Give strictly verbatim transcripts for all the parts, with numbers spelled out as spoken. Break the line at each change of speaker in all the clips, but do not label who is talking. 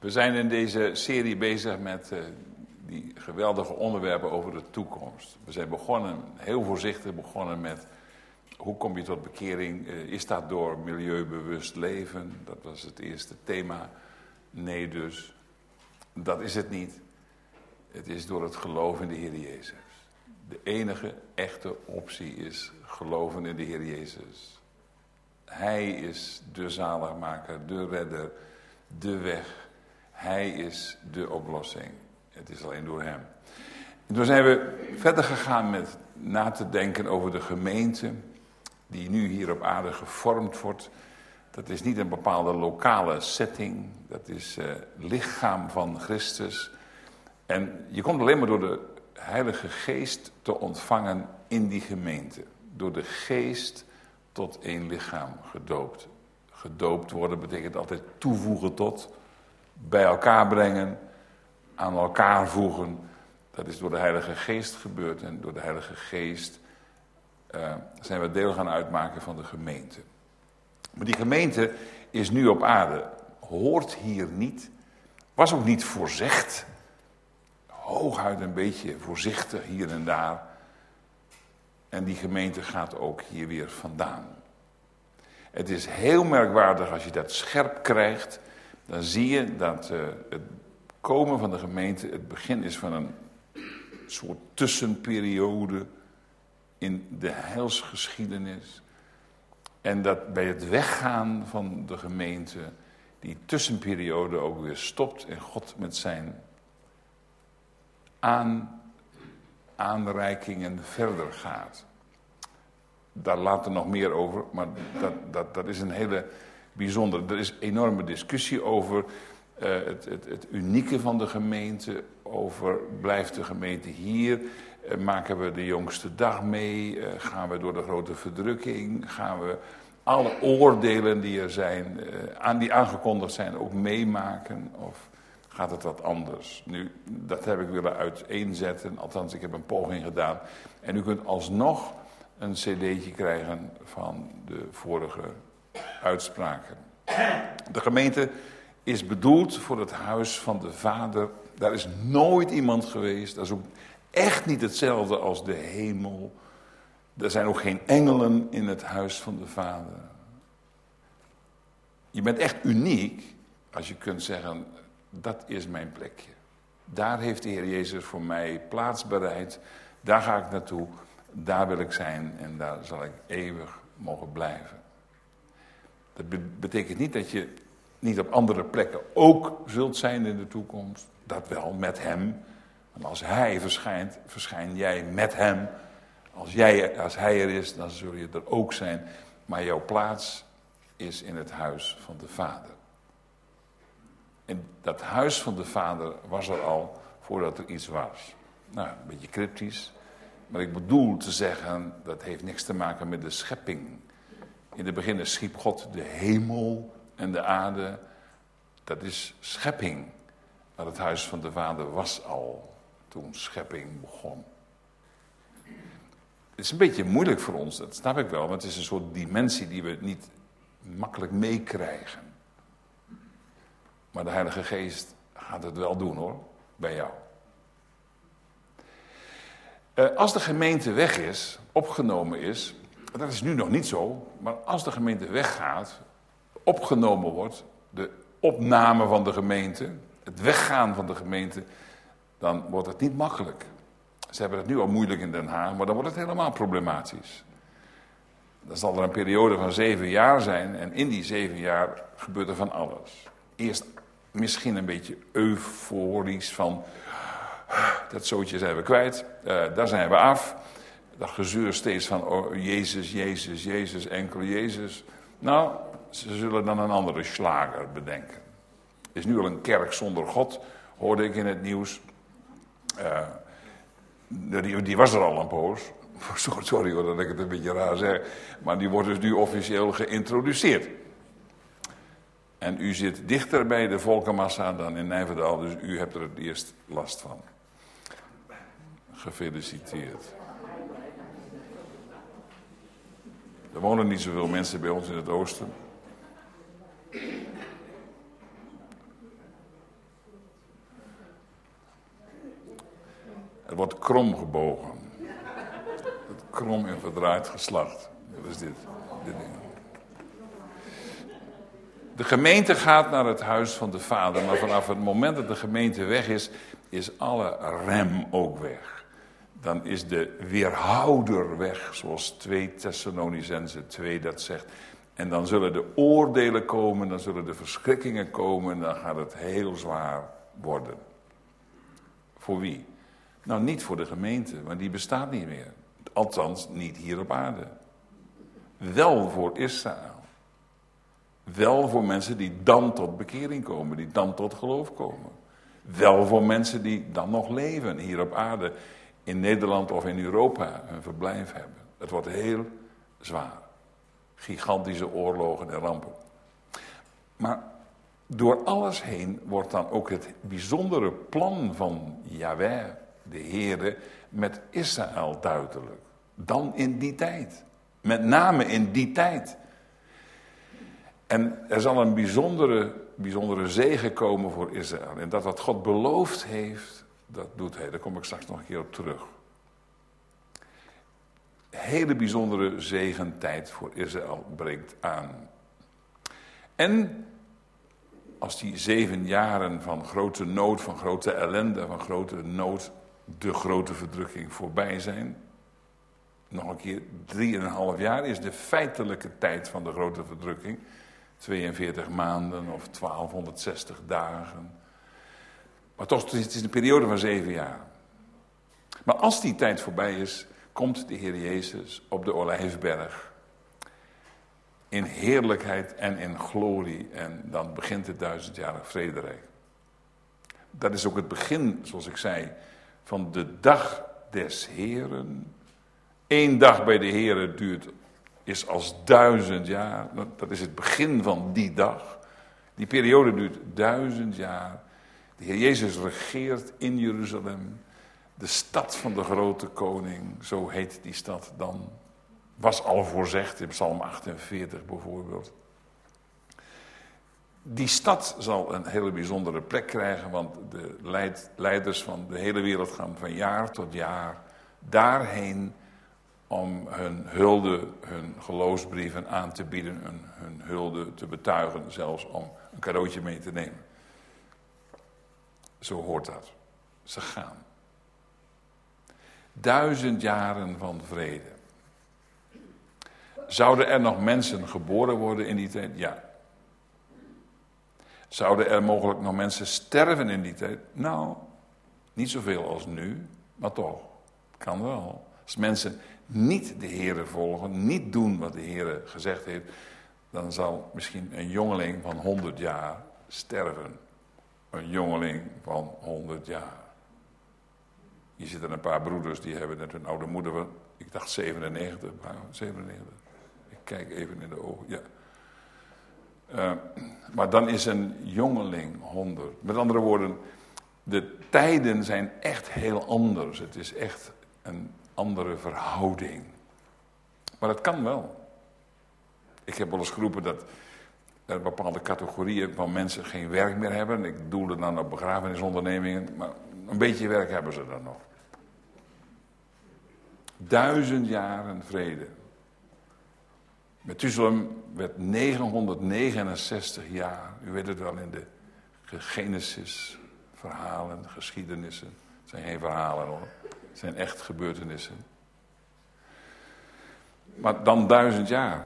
We zijn in deze serie bezig met uh, die geweldige onderwerpen over de toekomst. We zijn begonnen, heel voorzichtig begonnen met hoe kom je tot bekering? Uh, is dat door milieubewust leven? Dat was het eerste thema. Nee dus, dat is het niet. Het is door het geloof in de Heer Jezus. De enige echte optie is geloven in de Heer Jezus. Hij is de zaligmaker, de redder, de weg. Hij is de oplossing. Het is alleen door hem. En toen zijn we verder gegaan met na te denken over de gemeente die nu hier op aarde gevormd wordt. Dat is niet een bepaalde lokale setting. Dat is uh, lichaam van Christus. En je komt alleen maar door de Heilige Geest te ontvangen in die gemeente. Door de Geest tot één lichaam gedoopt. Gedoopt worden betekent altijd toevoegen tot, bij elkaar brengen, aan elkaar voegen. Dat is door de Heilige Geest gebeurd. En door de Heilige Geest uh, zijn we deel gaan uitmaken van de gemeente. Maar die gemeente is nu op aarde. Hoort hier niet. Was ook niet voorzegd. Hooguit een beetje voorzichtig hier en daar. En die gemeente gaat ook hier weer vandaan. Het is heel merkwaardig als je dat scherp krijgt. Dan zie je dat uh, het komen van de gemeente het begin is van een soort tussenperiode in de heilsgeschiedenis. En dat bij het weggaan van de gemeente die tussenperiode ook weer stopt en God met zijn aan, aanreikingen verder gaat. Daar later nog meer over, maar dat, dat, dat is een hele bijzondere. Er is enorme discussie over uh, het, het, het unieke van de gemeente, over blijft de gemeente hier, uh, maken we de jongste dag mee, uh, gaan we door de grote verdrukking, gaan we alle oordelen die er zijn, uh, aan die aangekondigd zijn, ook meemaken, of gaat het wat anders? Nu, dat heb ik willen uiteenzetten, althans ik heb een poging gedaan. En u kunt alsnog een cd'tje krijgen van de vorige uitspraken. De gemeente is bedoeld voor het huis van de Vader. Daar is nooit iemand geweest. Dat is ook echt niet hetzelfde als de hemel. Er zijn ook geen engelen in het huis van de Vader. Je bent echt uniek als je kunt zeggen, dat is mijn plekje. Daar heeft de Heer Jezus voor mij plaats bereid. Daar ga ik naartoe. Daar wil ik zijn en daar zal ik eeuwig mogen blijven. Dat betekent niet dat je niet op andere plekken ook zult zijn in de toekomst. Dat wel, met hem. Want als hij verschijnt, verschijn jij met hem. Als, jij, als hij er is, dan zul je er ook zijn. Maar jouw plaats is in het huis van de Vader. En dat huis van de Vader was er al voordat er iets was. Nou, een beetje cryptisch. Maar ik bedoel te zeggen, dat heeft niks te maken met de schepping. In het begin schiep God de hemel en de aarde. Dat is schepping. Maar het huis van de Vader was al toen schepping begon. Het is een beetje moeilijk voor ons, dat snap ik wel. Want het is een soort dimensie die we niet makkelijk meekrijgen. Maar de Heilige Geest gaat het wel doen hoor, bij jou. Als de gemeente weg is, opgenomen is, dat is nu nog niet zo, maar als de gemeente weggaat, opgenomen wordt, de opname van de gemeente, het weggaan van de gemeente, dan wordt het niet makkelijk. Ze hebben het nu al moeilijk in Den Haag, maar dan wordt het helemaal problematisch. Dan zal er een periode van zeven jaar zijn en in die zeven jaar gebeurt er van alles. Eerst misschien een beetje euforisch van, dat zootje zijn we kwijt, uh, daar zijn we af. Dat gezeur steeds van, oh, Jezus, Jezus, Jezus, enkel Jezus. Nou, ze zullen dan een andere slager bedenken. Er is nu al een kerk zonder God, hoorde ik in het nieuws. Uh, die, die was er al een poos. Sorry hoor dat ik het een beetje raar zeg. Maar die wordt dus nu officieel geïntroduceerd. En u zit dichter bij de volkenmassa dan in Nijverdal, dus u hebt er het eerst last van. Gefeliciteerd. Er wonen niet zoveel mensen bij ons in het oosten. Het wordt krom gebogen. Het krom en verdraaid geslacht. Dat is dit. dit ding. De gemeente gaat naar het huis van de Vader, maar vanaf het moment dat de gemeente weg is, is alle rem ook weg. Dan is de weerhouder weg, zoals twee Thessalonicenzen twee dat zegt. En dan zullen de oordelen komen, dan zullen de verschrikkingen komen en dan gaat het heel zwaar worden. Voor wie? Nou, niet voor de gemeente, want die bestaat niet meer. Althans, niet hier op aarde. Wel voor Israël. Wel voor mensen die dan tot bekering komen, die dan tot geloof komen. Wel voor mensen die dan nog leven hier op aarde, in Nederland of in Europa, hun verblijf hebben. Het wordt heel zwaar. Gigantische oorlogen en rampen. Maar door alles heen wordt dan ook het bijzondere plan van Yahweh, de Heere, met Israël duidelijk. Dan in die tijd. Met name in die tijd. En er zal een bijzondere, bijzondere zegen komen voor Israël. En dat wat God beloofd heeft, dat doet hij. Daar kom ik straks nog een keer op terug. Hele bijzondere zegentijd voor Israël breekt aan. En als die zeven jaren van grote nood, van grote ellende, van grote nood, de grote verdrukking voorbij zijn. Nog een keer, drieënhalf jaar is de feitelijke tijd van de grote verdrukking. tweeënveertig maanden of twaalfhonderdzestig dagen. Maar toch, het is een periode van zeven jaar. Maar als die tijd voorbij is, komt de Heer Jezus op de Olijfberg. In heerlijkheid en in glorie. En dan begint het duizendjarig vrederijk. Dat is ook het begin, zoals ik zei, van de dag des Heren. Eén dag bij de Heren duurt, is als duizend jaar. Dat is het begin van die dag. Die periode duurt duizend jaar. De Heer Jezus regeert in Jeruzalem. De stad van de grote koning, zo heet die stad dan. Was al voorzegd in Psalm achtenveertig bijvoorbeeld. Die stad zal een hele bijzondere plek krijgen, want de leid, leiders van de hele wereld gaan van jaar tot jaar daarheen om hun hulde, hun geloofsbrieven aan te bieden, hun, hun hulde te betuigen, zelfs om een cadeautje mee te nemen. Zo hoort dat. Ze gaan. Duizend jaren van vrede. Zouden er nog mensen geboren worden in die tijd? Ja. Zouden er mogelijk nog mensen sterven in die tijd? Nou, niet zoveel als nu, maar toch. Kan wel. Als mensen niet de Heere volgen, niet doen wat de Heere gezegd heeft, dan zal misschien een jongeling van honderd jaar sterven. Een jongeling van honderd jaar. Hier zitten een paar broeders, die hebben net hun oude moeder, ik dacht zevenennegentig, zevenennegentig. Ik kijk even in de ogen, ja. Uh, maar dan is een jongeling honderd. Met andere woorden, de tijden zijn echt heel anders. Het is echt een andere verhouding. Maar het kan wel. Ik heb wel eens geroepen dat er bepaalde categorieën van mensen geen werk meer hebben. Ik doelde dan op begrafenisondernemingen, maar een beetje werk hebben ze dan nog. Duizend jaren vrede. Methuselem werd negenhonderdnegenenzestig jaar. U weet het wel in de Genesis verhalen, geschiedenissen. Het zijn geen verhalen hoor. Het zijn echt gebeurtenissen. Maar dan duizend jaar.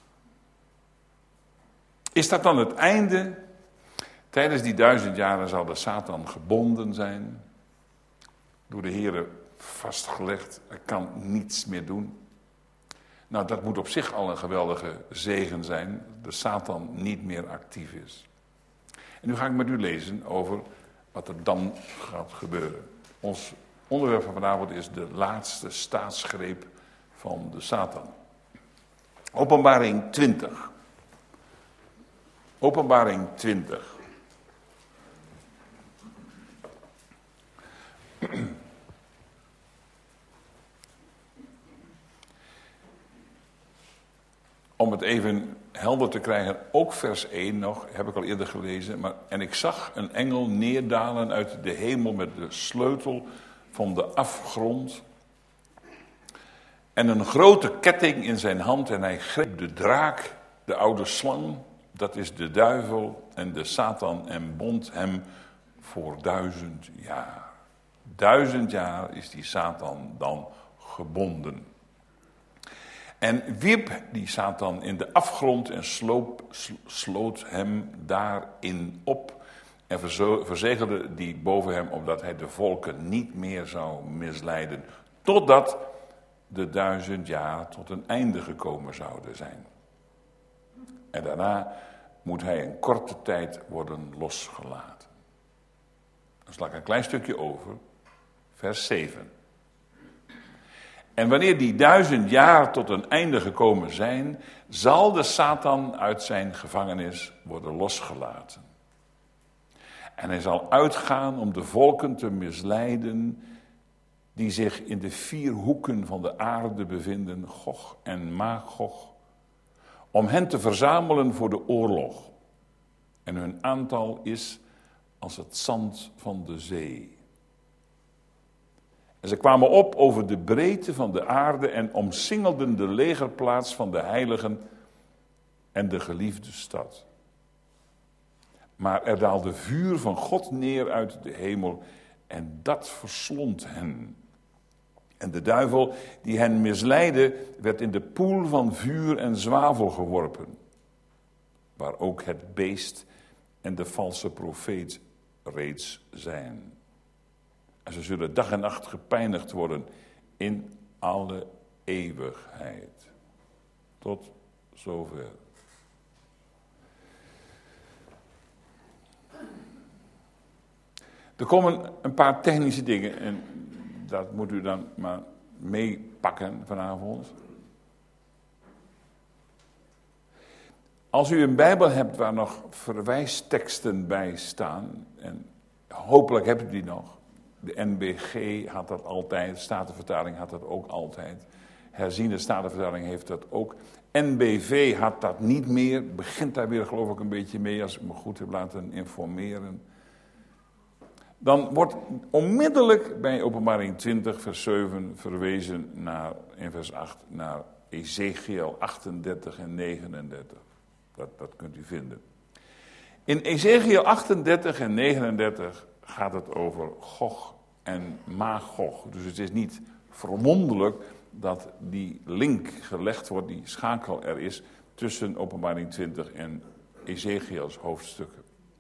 Is dat dan het einde? Tijdens die duizend jaren zal de Satan gebonden zijn. Door de Heere vastgelegd. Hij kan niets meer doen. Nou, dat moet op zich al een geweldige zegen zijn. De Satan niet meer actief is. En nu ga ik met u lezen over wat er dan gaat gebeuren. Ons onderwerp van vanavond is de laatste staatsgreep van de Satan. Openbaring twintig. Openbaring twintig. Om het even helder te krijgen, ook vers één nog, heb ik al eerder gelezen. Maar, en ik zag een engel neerdalen uit de hemel met de sleutel van de afgrond en een grote ketting in zijn hand en hij greep de draak, de oude slang, dat is de duivel en de Satan en bond hem voor duizend jaar. Duizend jaar is die Satan dan gebonden. En wierp die Satan in de afgrond en sloop, sloot hem daarin op. En verzegelde die boven hem, opdat hij de volken niet meer zou misleiden. Totdat de duizend jaar tot een einde gekomen zouden zijn. En daarna moet hij een korte tijd worden losgelaten. Dan sla ik een klein stukje over. Vers zeven. En wanneer die duizend jaar tot een einde gekomen zijn, zal de Satan uit zijn gevangenis worden losgelaten. En hij zal uitgaan om de volken te misleiden die zich in de vier hoeken van de aarde bevinden, Gog en Magog, om hen te verzamelen voor de oorlog. En hun aantal is als het zand van de zee. En ze kwamen op over de breedte van de aarde en omsingelden de legerplaats van de heiligen en de geliefde stad. Maar er daalde vuur van God neer uit de hemel en dat verslond hen. En de duivel die hen misleidde werd in de poel van vuur en zwavel geworpen, waar ook het beest en de valse profeet reeds zijn. En ze zullen dag en nacht gepijnigd worden in alle eeuwigheid. Tot zover. Er komen een paar technische dingen en dat moet u dan maar meepakken vanavond. Als u een Bijbel hebt waar nog verwijsteksten bij staan, en hopelijk hebt u die nog. De N B G had dat altijd, Statenvertaling had dat ook altijd. Herziene Statenvertaling heeft dat ook. N B V had dat niet meer, begint daar weer geloof ik een beetje mee, als ik me goed heb laten informeren. Dan wordt onmiddellijk bij Openbaring twintig vers zeven verwezen naar, in vers acht naar Ezekiel achtendertig en negenendertig. Dat, dat kunt u vinden. In Ezekiel achtendertig en negenendertig gaat het over Gog en Magog. Dus het is niet verwonderlijk dat die link gelegd wordt, die schakel er is tussen Openbaring twintig en Ezekiels hoofdstukken.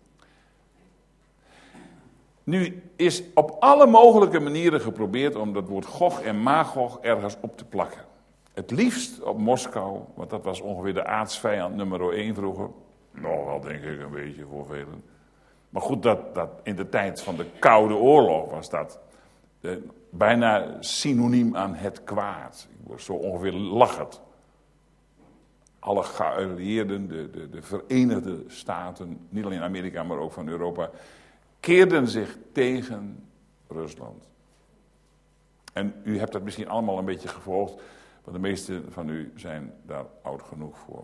Nu is op alle mogelijke manieren geprobeerd om dat woord Gog en Magog ergens op te plakken. Het liefst op Moskou, want dat was ongeveer de aardsvijand nummer één vroeger. Nou, wel denk ik een beetje voor velen. Maar goed, dat, dat in de tijd van de Koude Oorlog was dat eh, bijna synoniem aan het kwaad. Zo ongeveer lag het. Alle geallieerden, de, de, de Verenigde Staten, niet alleen Amerika, maar ook van Europa, keerden zich tegen Rusland. En u hebt dat misschien allemaal een beetje gevolgd, want de meesten van u zijn daar oud genoeg voor.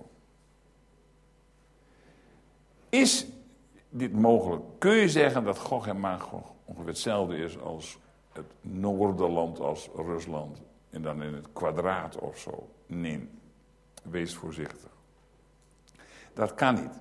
Is dit mogelijk? Kun je zeggen dat Gog en Magog ongeveer hetzelfde is als het Noorderland, als Rusland, en dan in het kwadraat of zo? Nee, wees voorzichtig. Dat kan niet.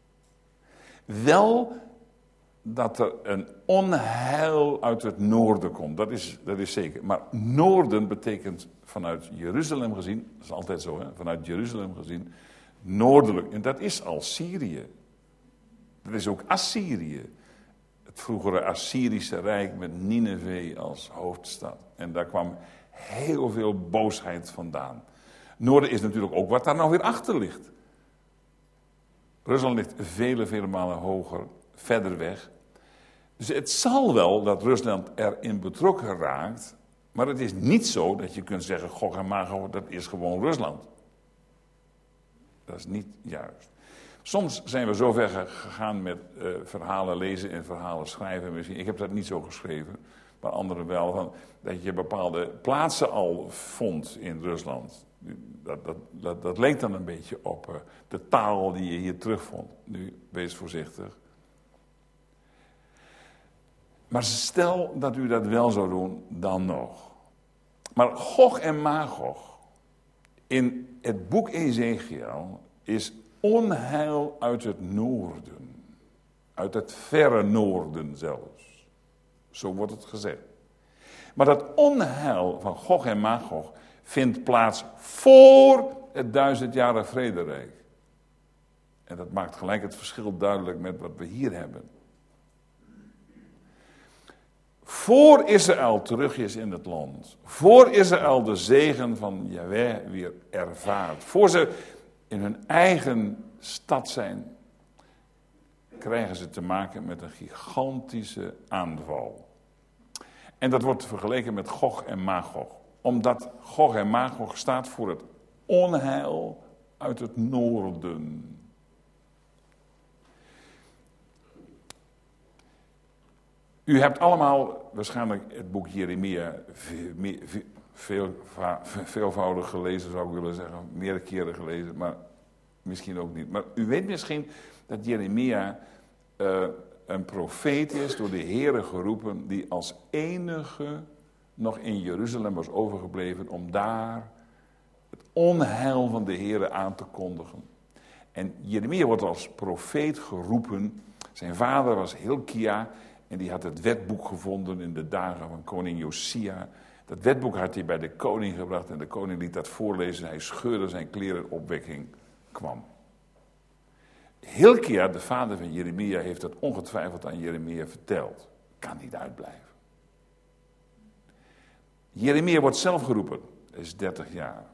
Wel dat er een onheil uit het noorden komt, dat is, dat is zeker. Maar noorden betekent vanuit Jeruzalem gezien, dat is altijd zo, hè? Vanuit Jeruzalem gezien, noordelijk. En dat is al Syrië. Dat is ook Assyrië. Het vroegere Assyrische Rijk met Nineve als hoofdstad. En daar kwam heel veel boosheid vandaan. Noorden is natuurlijk ook wat daar nou weer achter ligt. Rusland ligt vele, vele malen hoger, verder weg. Dus het zal wel dat Rusland erin betrokken raakt, maar het is niet zo dat je kunt zeggen, Gog en Magog, dat is gewoon Rusland. Dat is niet juist. Soms zijn we zo ver gegaan met uh, verhalen lezen en verhalen schrijven. Misschien. Ik heb dat niet zo geschreven, maar anderen wel. Van, dat je bepaalde plaatsen al vond in Rusland. Dat, dat, dat, dat leek dan een beetje op uh, de taal die je hier terugvond. Nu, wees voorzichtig. Maar stel dat u dat wel zou doen, dan nog. Maar Gog en Magog in het boek Ezekiel is onheil uit het noorden. Uit het verre noorden zelfs. Zo wordt het gezegd. Maar dat onheil van Gog en Magog vindt plaats voor het duizendjarig vrederijk. En dat maakt gelijk het verschil duidelijk met wat we hier hebben. Voor Israël terug is in het land. Voor Israël de zegen van Jahweh weer ervaart. Voor ze in hun eigen stad zijn, krijgen ze te maken met een gigantische aanval. En dat wordt vergeleken met Gog en Magog. Omdat Gog en Magog staat voor het onheil uit het noorden. U hebt allemaal waarschijnlijk het boek Jeremia veel, veel, veelvoudig gelezen, zou ik willen zeggen. Meerdere keren gelezen, maar misschien ook niet. Maar u weet misschien dat Jeremia uh, een profeet is, door de Heere geroepen, die als enige nog in Jeruzalem was overgebleven om daar het onheil van de Heere aan te kondigen. En Jeremia wordt als profeet geroepen. Zijn vader was Hilkia. En die had het wetboek gevonden in de dagen van koning Josia. Dat wetboek had hij bij de koning gebracht en de koning liet dat voorlezen. Hij scheurde zijn kleren, opwekking kwam. Hilkia, de vader van Jeremia, heeft dat ongetwijfeld aan Jeremia verteld. Kan niet uitblijven. Jeremia wordt zelf geroepen. Hij is dertig jaar.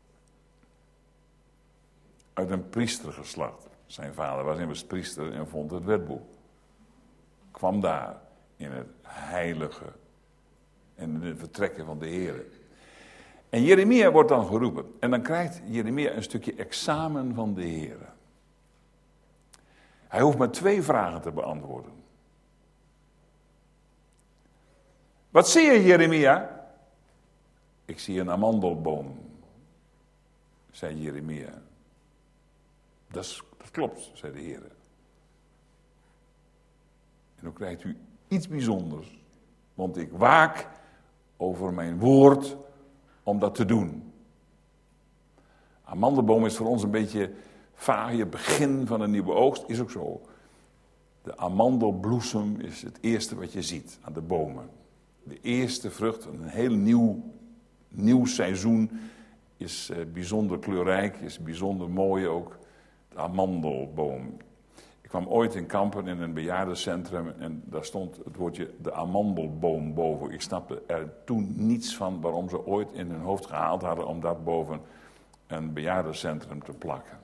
Uit een priestergeslacht. Zijn vader was immers priester en vond het wetboek. Kwam daar in het heilige en in het vertrekken van de Heer. En Jeremia wordt dan geroepen. En dan krijgt Jeremia een stukje examen van de Heer. Hij hoeft maar twee vragen te beantwoorden. Wat zie je, Jeremia? Ik zie een amandelboom, zei Jeremia. Dat, is, dat klopt, zei de Heer. En dan krijgt u iets bijzonders. Want ik waak over mijn woord om dat te doen. Amandelboom is voor ons een beetje vaag, het begin van een nieuwe oogst. Is ook zo. De amandelbloesem is het eerste wat je ziet aan de bomen. De eerste vrucht, een heel nieuw, nieuw seizoen, is uh, bijzonder kleurrijk, is bijzonder mooi ook. De amandelboom. Ik kwam ooit in Kampen in een bejaardencentrum en daar stond het woordje de amandelboom boven. Ik snapte er toen niets van waarom ze ooit in hun hoofd gehaald hadden om dat boven een bejaardencentrum te plakken.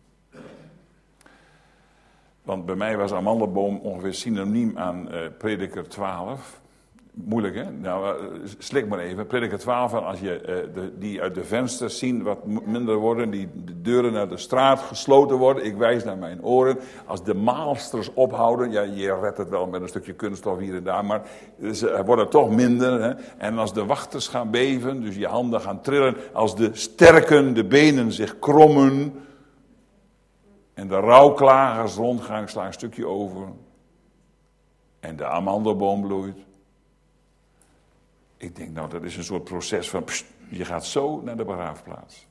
Want bij mij was amandelboom ongeveer synoniem aan uh, Prediker twaalf. Moeilijk, hè? Nou, uh, slik maar even. Prediker twaalf, als je uh, de, die uit de vensters zien wat minder worden, die de deuren naar de straat gesloten worden. Ik wijs naar mijn oren. Als de maalsters ophouden, ja, je redt het wel met een stukje kunststof hier en daar, maar ze worden toch minder. Hè? En als de wachters gaan beven, dus je handen gaan trillen, als de sterken, de benen zich krommen en de rouwklagers rondgaan, ik sla een stukje over en de amandelboom bloeit. Ik denk, nou, dat is een soort proces van, pst, je gaat zo naar de begraafplaats.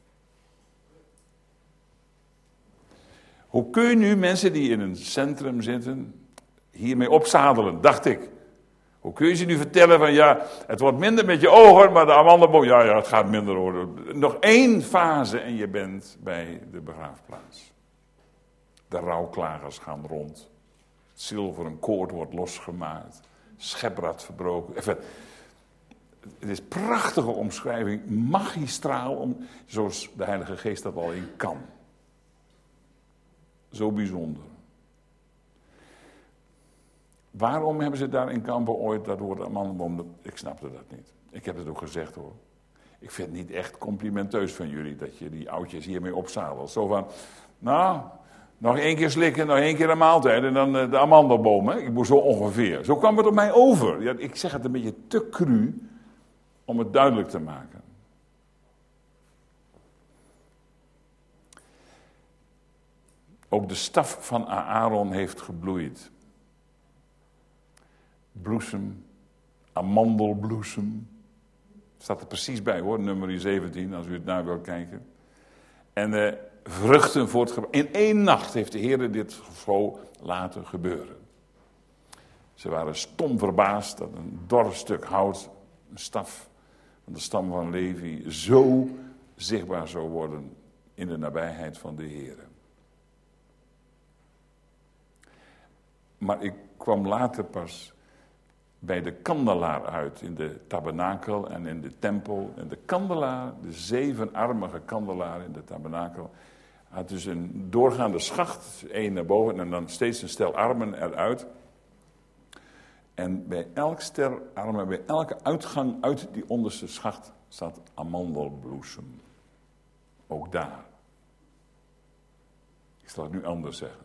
Hoe kun je nu mensen die in een centrum zitten, hiermee opzadelen, dacht ik. Hoe kun je ze nu vertellen van, ja, het wordt minder met je ogen, maar de amandelboom, ja, ja, het gaat minder worden. Nog één fase en je bent bij de begraafplaats. De rouwklagers gaan rond. Het zilveren koord wordt losgemaakt. Scheprad verbroken. Even... Het is een prachtige omschrijving, magistraal, om, zoals de Heilige Geest dat al in kan. Zo bijzonder. Waarom hebben ze daar in Kampen ooit dat woord amandelboom? Ik snapte dat niet. Ik heb het ook gezegd hoor. Ik vind het niet echt complimenteus van jullie dat je die oudjes hiermee opzadelt. Zo van, nou, nog één keer slikken, nog één keer een maaltijd en dan de amandelboom. Hè? Ik moest zo ongeveer. Zo kwam het op mij over. Ja, ik zeg het een beetje te cru om het duidelijk te maken. Ook de staf van Aaron heeft gebloeid. bloesem, amandelbloesem. Staat er precies bij hoor, nummer zeventien, als u het naar wilt kijken. En uh, vruchten voortgebracht. In één nacht heeft de Heer dit zo laten gebeuren. Ze waren stom verbaasd dat een dor stuk hout, een staf van de stam van Levi, zo zichtbaar zou worden in de nabijheid van de Heer. Maar ik kwam later pas bij de kandelaar uit in de tabernakel en in de tempel. En de kandelaar, de zevenarmige kandelaar in de tabernakel, had dus een doorgaande schacht, één naar boven en dan steeds een stel armen eruit. En bij elk stel armen, bij elke uitgang uit die onderste schacht staat amandelbloesem. Ook daar. Ik zal het nu anders zeggen.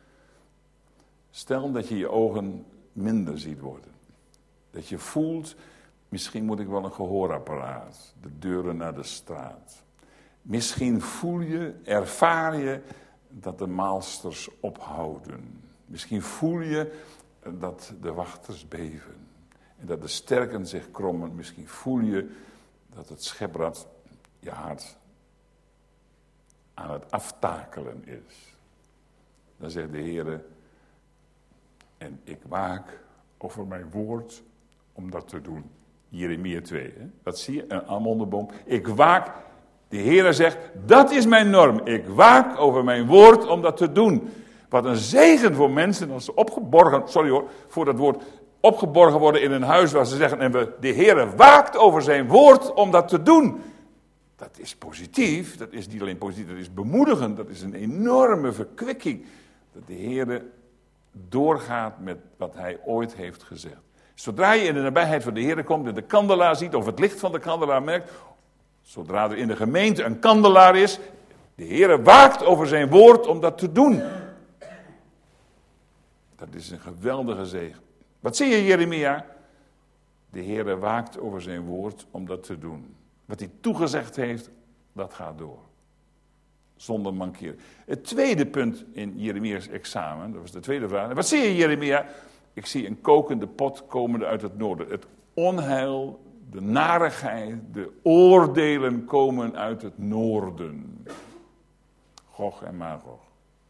Stel dat je je ogen minder ziet worden. Dat je voelt, misschien moet ik wel een gehoorapparaat. De deuren naar de straat. Misschien voel je, ervaar je dat de maalsters ophouden. Misschien voel je dat de wachters beven. En dat de sterken zich krommen. Misschien voel je dat het scheprad je hart aan het aftakelen is. Dan zegt de Heer: en ik waak over mijn woord om dat te doen. Jeremia twee, hè? Dat zie je, een amandelboom. Ik waak, de Heer zegt, dat is mijn norm. Ik waak over mijn woord om dat te doen. Wat een zegen voor mensen als ze opgeborgen, sorry hoor, voor dat woord, opgeborgen worden in een huis waar ze zeggen, en we, de Heer waakt over zijn woord om dat te doen. Dat is positief, dat is niet alleen positief, dat is bemoedigend, dat is een enorme verkwikking. Dat de Heer doorgaat met wat hij ooit heeft gezegd. Zodra je in de nabijheid van de Heer komt en de kandelaar ziet, of het licht van de kandelaar merkt, zodra er in de gemeente een kandelaar is, de Heer waakt over zijn woord om dat te doen. Dat is een geweldige zegen. Wat zie je, Jeremia? De Heer waakt over zijn woord om dat te doen. Wat hij toegezegd heeft, dat gaat door. Zonder mankeren. Het tweede punt in Jeremia's examen, dat was de tweede vraag. Wat zie je, Jeremia? Ik zie een kokende pot komende uit het noorden. Het onheil, de narigheid, de oordelen komen uit het noorden. Gog en Magog.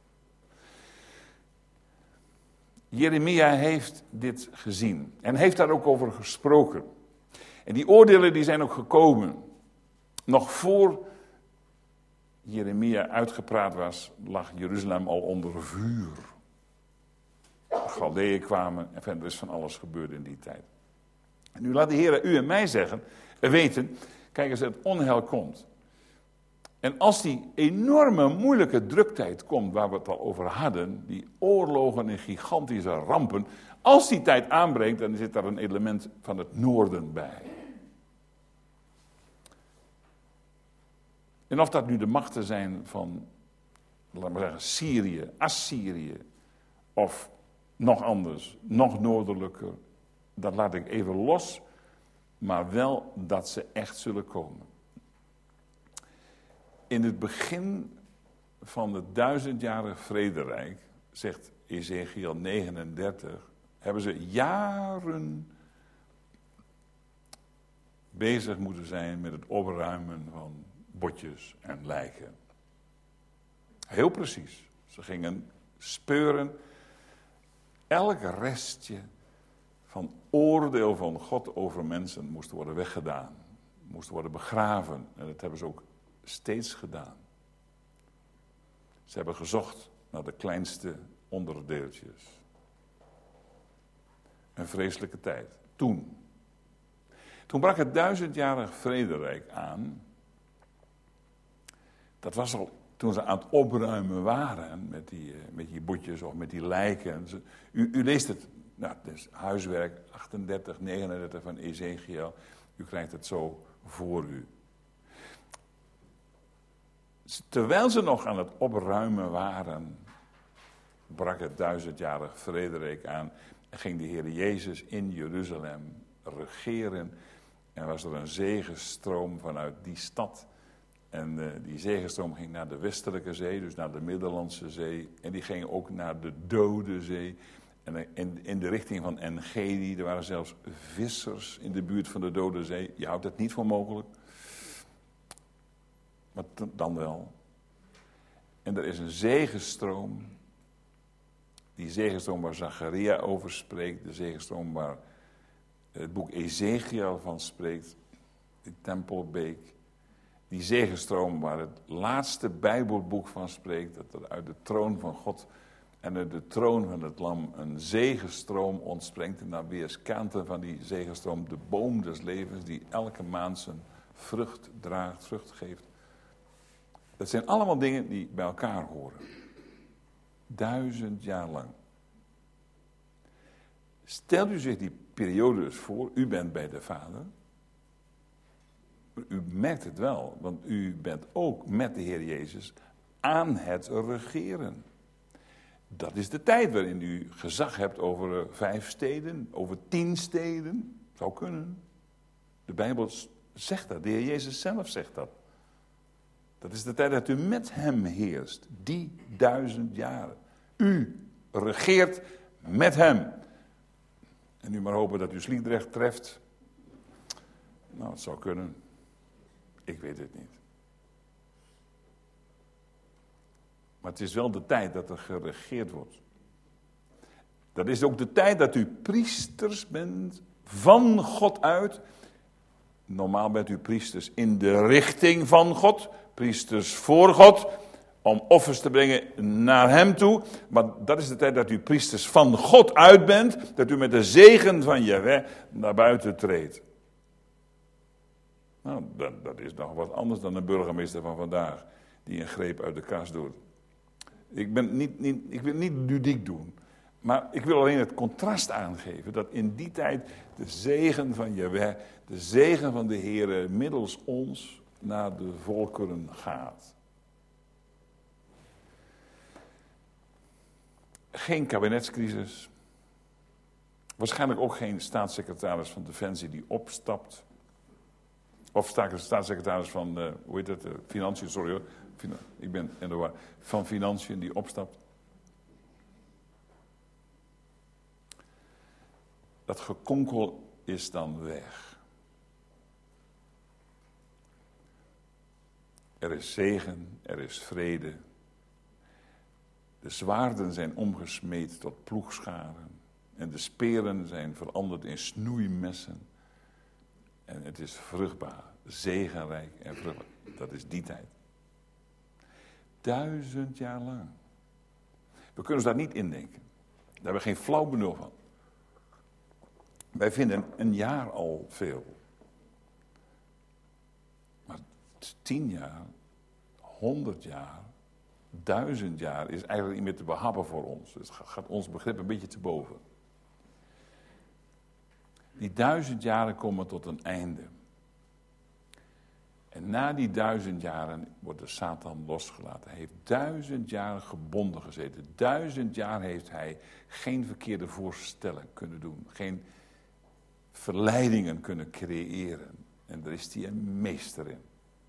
Jeremia heeft dit gezien en heeft daar ook over gesproken. En die oordelen die zijn ook gekomen. Nog voor Jeremia uitgepraat was, lag Jeruzalem al onder vuur. De Galdeeën kwamen en er is van alles gebeurd in die tijd. En nu laat de Heer u en mij zeggen, weten, kijk eens, het onheil komt. En als die enorme moeilijke druktijd komt, waar we het al over hadden, die oorlogen en gigantische rampen, als die tijd aanbreekt, dan zit daar een element van het noorden bij. En of dat nu de machten zijn van, laten we zeggen, Syrië, Assyrië, of nog anders, nog noordelijker, dat laat ik even los, maar wel dat ze echt zullen komen. In het begin van het duizendjarig vrederijk, zegt Ezechiel negenendertig, hebben ze jaren bezig moeten zijn met het opruimen van botjes en lijken. Heel precies. Ze gingen speuren. Elk restje van oordeel van God over mensen moest worden weggedaan. Moest worden begraven. En dat hebben ze ook steeds gedaan. Ze hebben gezocht naar de kleinste onderdeeltjes. Een vreselijke tijd. Toen. Toen brak het duizendjarig vrederijk aan. Dat was al toen ze aan het opruimen waren met die, met die botjes of met die lijken. U, u leest het, nou, het is huiswerk achtendertig, negenendertig van Ezechiel. U krijgt het zo voor u. Terwijl ze nog aan het opruimen waren, brak het duizendjarig vrederijk aan en ging de Heer Jezus in Jeruzalem regeren. En was er een zegenstroom vanuit die stad. En uh, die zegenstroom ging naar de westelijke zee, dus naar de Middellandse Zee. En die ging ook naar de Dode Zee. En in, in de richting van En-Gedi, er waren zelfs vissers in de buurt van de Dode Zee. Je houdt het niet voor mogelijk. Maar t- dan wel. En er is een zegenstroom. Die zegenstroom waar Zacharia over spreekt. De zegenstroom waar het boek Ezekiel van spreekt. De Tempelbeek. Die zegenstroom waar het laatste Bijbelboek van spreekt. Dat er uit de troon van God en uit de troon van het lam een zegenstroom ontspringt. En aan weerskanten van die zegenstroom de boom des levens die elke maand zijn vrucht draagt, vrucht geeft. Dat zijn allemaal dingen die bij elkaar horen. Duizend jaar lang. Stel u zich die periode dus voor, u bent bij de Vader. U merkt het wel, want u bent ook met de Heer Jezus aan het regeren. Dat is de tijd waarin u gezag hebt over vijf steden, over tien steden. Zou kunnen. De Bijbel zegt dat, de Heer Jezus zelf zegt dat. Dat is de tijd dat u met hem heerst, die duizend jaren. U regeert met hem. En nu maar hopen dat u Sliedrecht treft. Nou, het zou kunnen. Ik weet het niet. Maar het is wel de tijd dat er geregeerd wordt. Dat is ook de tijd dat u priesters bent van God uit. Normaal bent u priesters in de richting van God. Priesters voor God. Om offers te brengen naar hem toe. Maar dat is de tijd dat u priesters van God uit bent. Dat u met de zegen van Jahweh naar buiten treedt. Nou, dat, dat is nog wat anders dan de burgemeester van vandaag. Die een greep uit de kast doet. Ik, ben niet, niet, ik wil niet ludiek doen. Maar ik wil alleen het contrast aangeven. Dat in die tijd de zegen van Jahweh, de zegen van de Heere middels ons naar de volkeren gaat. Geen kabinetscrisis. Waarschijnlijk ook geen staatssecretaris van Defensie die opstapt. Of staatssecretaris van, uh, hoe heet het, uh, Financiën, sorry hoor. Fina- ik ben in de war. Van Financiën die opstapt. Dat gekonkel is dan weg. Er is zegen, er is vrede. De zwaarden zijn omgesmeed tot ploegscharen. En de speren zijn veranderd in snoeimessen. En het is vruchtbaar, zegenrijk en vruchtbaar. Dat is die tijd. Duizend jaar lang. We kunnen ons daar niet indenken. Daar hebben we geen flauw benul van. Wij vinden een jaar al veel. Maar tien jaar, honderd jaar, duizend jaar is eigenlijk niet meer te behappen voor ons. Het gaat ons begrip een beetje te boven. Die duizend jaren komen tot een einde. En na die duizend jaren wordt de Satan losgelaten. Hij heeft duizend jaren gebonden gezeten. Duizend jaar heeft hij geen verkeerde voorstellen kunnen doen. Geen verleidingen kunnen creëren. En daar is hij een meester in.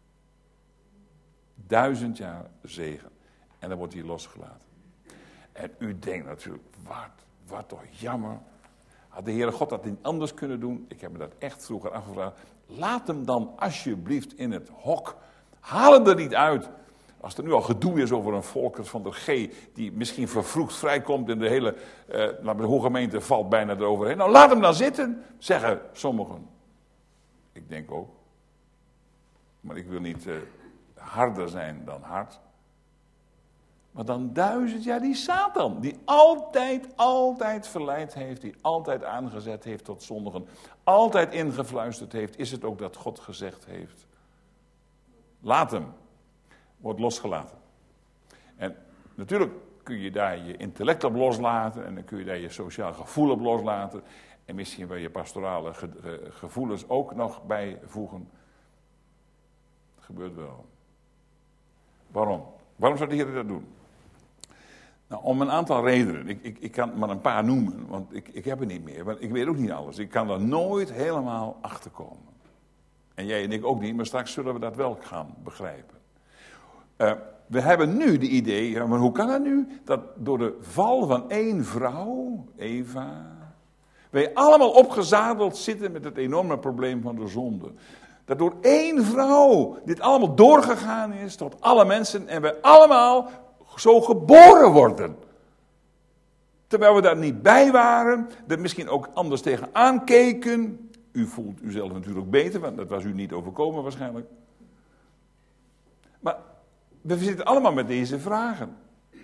Duizend jaar zegen. En dan wordt hij losgelaten. En u denkt natuurlijk, wat, wat toch jammer. Had de Heere God dat niet anders kunnen doen? Ik heb me dat echt vroeger afgevraagd. Laat hem dan alsjeblieft in het hok. Haal hem er niet uit. Als er nu al gedoe is over een Volkers van der G. Die misschien vervroegd vrijkomt. En de hele uh, de hooggemeente valt bijna eroverheen. Nou laat hem dan zitten. Zeggen sommigen. Ik denk ook. Maar ik wil niet uh, harder zijn dan hard. Maar dan duizend jaar die Satan, die altijd, altijd verleid heeft, die altijd aangezet heeft tot zondigen, altijd ingefluisterd heeft, is het ook dat God gezegd heeft. Laat hem, wordt losgelaten. En natuurlijk kun je daar je intellect op loslaten en dan kun je daar je sociaal gevoel op loslaten en misschien wel je pastorale ge- ge- gevoelens ook nog bijvoegen. Dat gebeurt wel. Waarom? Waarom zou de Heer dat doen? Nou, om een aantal redenen. Ik, ik, ik kan maar een paar noemen, want ik, ik heb het niet meer. Want ik weet ook niet alles. Ik kan er nooit helemaal achter komen. En jij en ik ook niet, maar straks zullen we dat wel gaan begrijpen. Uh, we hebben nu de idee, ja, maar hoe kan dat nu? Dat door de val van één vrouw, Eva, wij allemaal opgezadeld zitten met het enorme probleem van de zonde. Dat door één vrouw dit allemaal doorgegaan is tot alle mensen en wij allemaal zo geboren worden. Terwijl we daar niet bij waren, er misschien ook anders tegenaan keken. U voelt uzelf natuurlijk beter, want dat was u niet overkomen waarschijnlijk. Maar we zitten allemaal met deze vragen.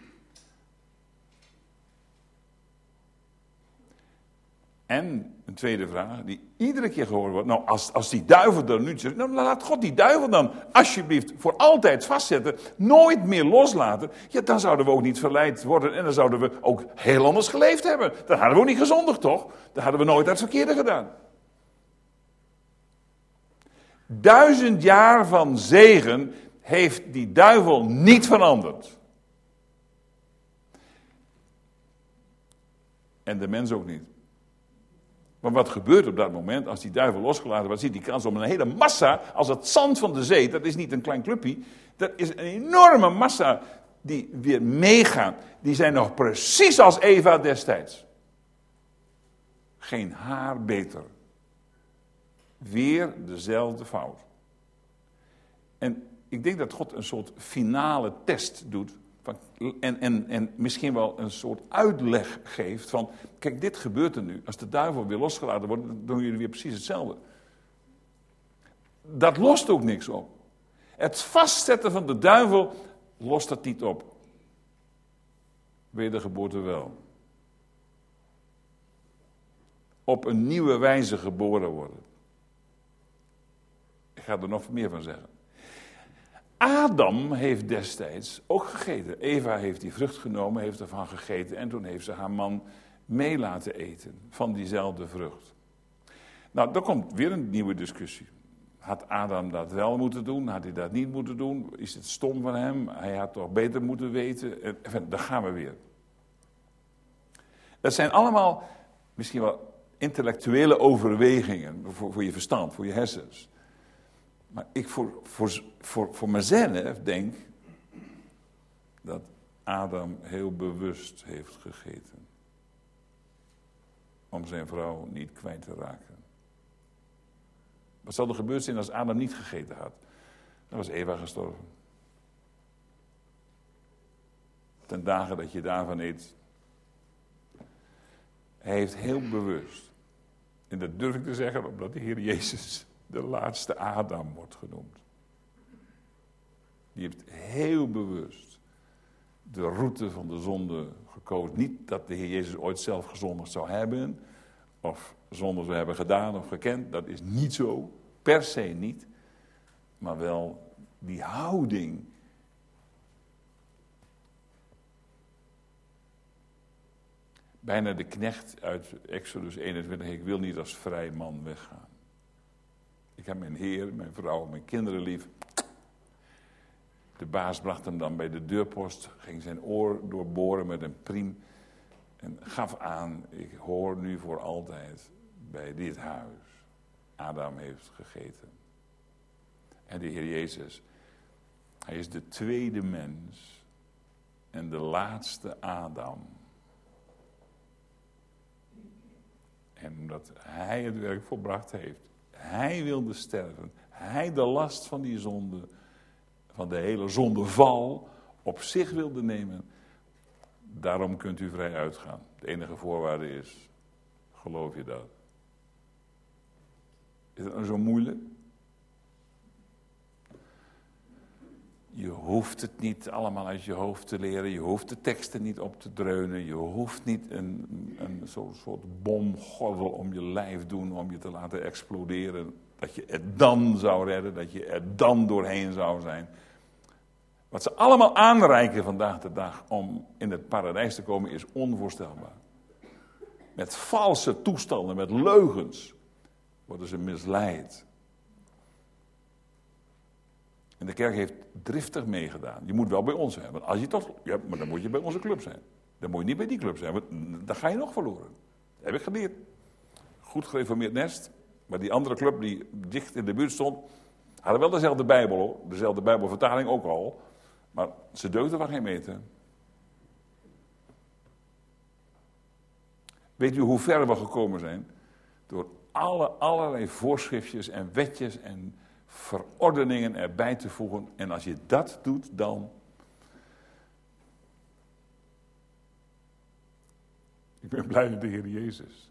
En een tweede vraag, die iedere keer gehoord wordt. Nou, als, als die duivel er nu zit, nou, laat God die duivel dan alsjeblieft voor altijd vastzetten. Nooit meer loslaten. Ja, dan zouden we ook niet verleid worden. En dan zouden we ook heel anders geleefd hebben. Dan hadden we ook niet gezondigd, toch? Dan hadden we nooit het verkeerde gedaan. Duizend jaar van zegen heeft die duivel niet veranderd. En de mens ook niet. Maar wat gebeurt op dat moment als die duivel losgelaten wordt? Ziet die kans om een hele massa, als het zand van de zee, dat is niet een klein clubje, dat is een enorme massa die weer meegaan. Die zijn nog precies als Eva destijds. Geen haar beter. Weer dezelfde fout. En ik denk dat God een soort finale test doet. Van, en, en, en misschien wel een soort uitleg geeft van, kijk, dit gebeurt er nu. Als de duivel weer losgelaten wordt, dan doen jullie weer precies hetzelfde. Dat lost ook niks op. Het vastzetten van de duivel lost dat niet op. Wedergeboorte wel. Op een nieuwe wijze geboren worden. Ik ga er nog meer van zeggen. Adam heeft destijds ook gegeten. Eva heeft die vrucht genomen, heeft ervan gegeten en toen heeft ze haar man mee laten eten van diezelfde vrucht. Nou, dan komt weer een nieuwe discussie. Had Adam dat wel moeten doen? Had hij dat niet moeten doen? Is het stom van hem? Hij had toch beter moeten weten? Enfin, daar gaan we weer. Dat zijn allemaal misschien wel intellectuele overwegingen voor, voor je verstand, voor je hersens. Maar ik voor, voor, voor, voor mezelf denk dat Adam heel bewust heeft gegeten. Om zijn vrouw niet kwijt te raken. Wat zou er gebeurd zijn als Adam niet gegeten had? Dan was Eva gestorven. Ten dagen dat je daarvan eet. Hij heeft heel bewust. En dat durf ik te zeggen omdat de Heer Jezus de laatste Adam wordt genoemd. Die heeft heel bewust de route van de zonde gekozen. Niet dat de Heer Jezus ooit zelf gezondigd zou hebben, of zonde zou hebben gedaan of gekend. Dat is niet zo, per se niet. Maar wel die houding. Bijna de knecht uit Exodus eenentwintig, ik wil niet als vrij man weggaan. Ik heb mijn Heer, mijn vrouw, mijn kinderen lief. De baas bracht hem dan bij de deurpost, ging zijn oor doorboren met een priem en gaf aan, ik hoor nu voor altijd bij dit huis. Adam heeft gegeten. En de Heer Jezus, hij is de tweede mens en de laatste Adam. En omdat hij het werk volbracht heeft, hij wilde sterven, hij de last van die zonde, van de hele zondeval, op zich wilde nemen. Daarom kunt u vrij uitgaan. De enige voorwaarde is, geloof je dat? Is dat nou zo moeilijk? Je hoeft het niet allemaal uit je hoofd te leren. Je hoeft de teksten niet op te dreunen. Je hoeft niet een, een zo'n soort bomgordel om je lijf doen om je te laten exploderen. Dat je het dan zou redden, dat je er dan doorheen zou zijn. Wat ze allemaal aanreiken vandaag de dag om in het paradijs te komen is onvoorstelbaar. Met valse toestanden, met leugens worden ze misleid. En de kerk heeft driftig meegedaan. Je moet wel bij ons zijn. Want als je toch, ja, maar dan moet je bij onze club zijn. Dan moet je niet bij die club zijn. Want dan ga je nog verloren. Dat heb ik geleerd. Goed gereformeerd nest. Maar die andere club die dicht in de buurt stond, hadden wel dezelfde Bijbel hoor. Dezelfde Bijbelvertaling ook al. Maar ze deugden van geen meter. Weet u hoe ver we gekomen zijn? Door alle, allerlei voorschriftjes en wetjes en verordeningen erbij te voegen. En als je dat doet, dan... Ik ben blij met de Heer Jezus.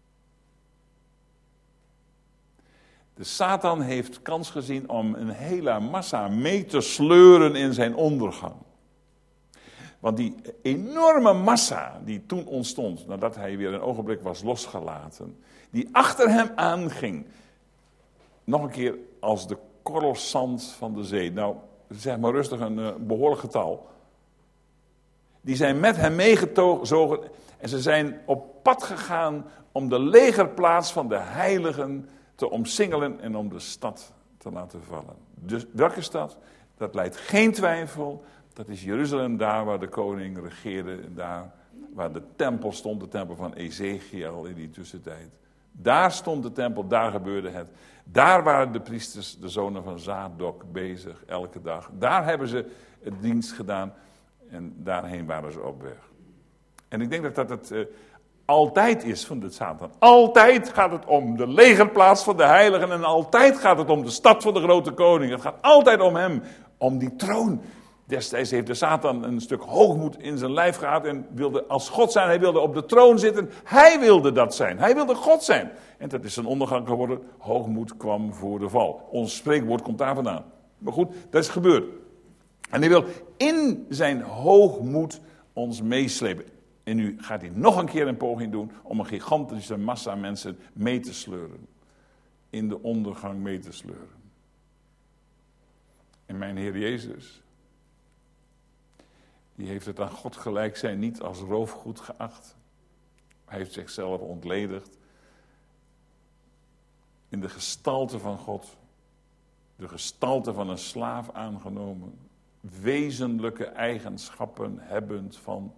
De Satan heeft kans gezien om een hele massa mee te sleuren in zijn ondergang. Want die enorme massa die toen ontstond, nadat hij weer een ogenblik was losgelaten, die achter hem aanging, nog een keer als de korrels zand van de zee. Nou, zeg maar rustig een uh, behoorlijk getal. Die zijn met hem meegezogen en ze zijn op pad gegaan om de legerplaats van de heiligen te omsingelen en om de stad te laten vallen. Dus welke stad? Dat leidt geen twijfel. Dat is Jeruzalem, daar waar de koning regeerde, daar waar de tempel stond, de tempel van Ezekiel in die tussentijd. Daar stond de tempel, daar gebeurde het. Daar waren de priesters, de zonen van Zadok, bezig elke dag. Daar hebben ze het dienst gedaan en daarheen waren ze op weg. En ik denk dat dat het uh, altijd is van de Satan. Altijd gaat het om de legerplaats van de heiligen en altijd gaat het om de stad van de grote koning. Het gaat altijd om hem, om die troon. Destijds heeft de Satan een stuk hoogmoed in zijn lijf gehad en wilde als God zijn. Hij wilde op de troon zitten. Hij wilde dat zijn. Hij wilde God zijn. En dat is zijn ondergang geworden. Hoogmoed kwam voor de val. Ons spreekwoord komt daar vandaan. Maar goed, dat is gebeurd. En hij wil in zijn hoogmoed ons meeslepen. En nu gaat hij nog een keer een poging doen om een gigantische massa mensen mee te sleuren. In de ondergang mee te sleuren. En mijn Heer Jezus, die heeft het aan God gelijk zijn niet als roofgoed geacht. Hij heeft zichzelf ontledigd. In de gestalte van God. De gestalte van een slaaf aangenomen. Wezenlijke eigenschappen hebbend van...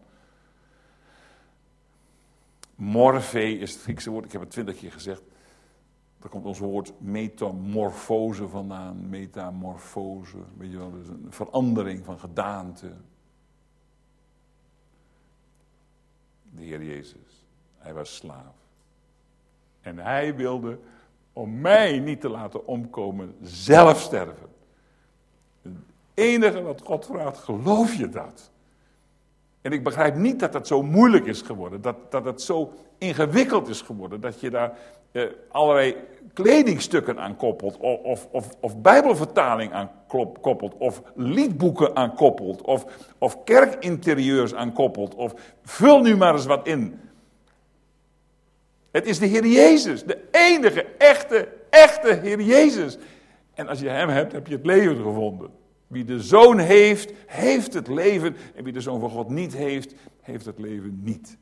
Morphe is het Griekse woord, ik heb het twintig keer gezegd. Daar komt ons woord metamorfose vandaan. Metamorfose, weet je wel, dus een verandering van gedaante. De Heer Jezus, hij was slaaf. En hij wilde, om mij niet te laten omkomen, zelf sterven. Het enige wat God vraagt, geloof je dat? En ik begrijp niet dat dat zo moeilijk is geworden. Dat, dat het zo ingewikkeld is geworden. Dat je daar eh, allerlei kledingstukken aan koppelt. Of, of, of, of bijbelvertaling aan koppelt. Of liedboeken aan koppelt. Of, of kerkinterieurs aan koppelt. Of vul nu maar eens wat in. Het is de Heer Jezus. De enige, echte, echte Heer Jezus. En als je hem hebt, heb je het leven gevonden. Wie de Zoon heeft, heeft het leven. En wie de Zoon van God niet heeft, heeft het leven niet.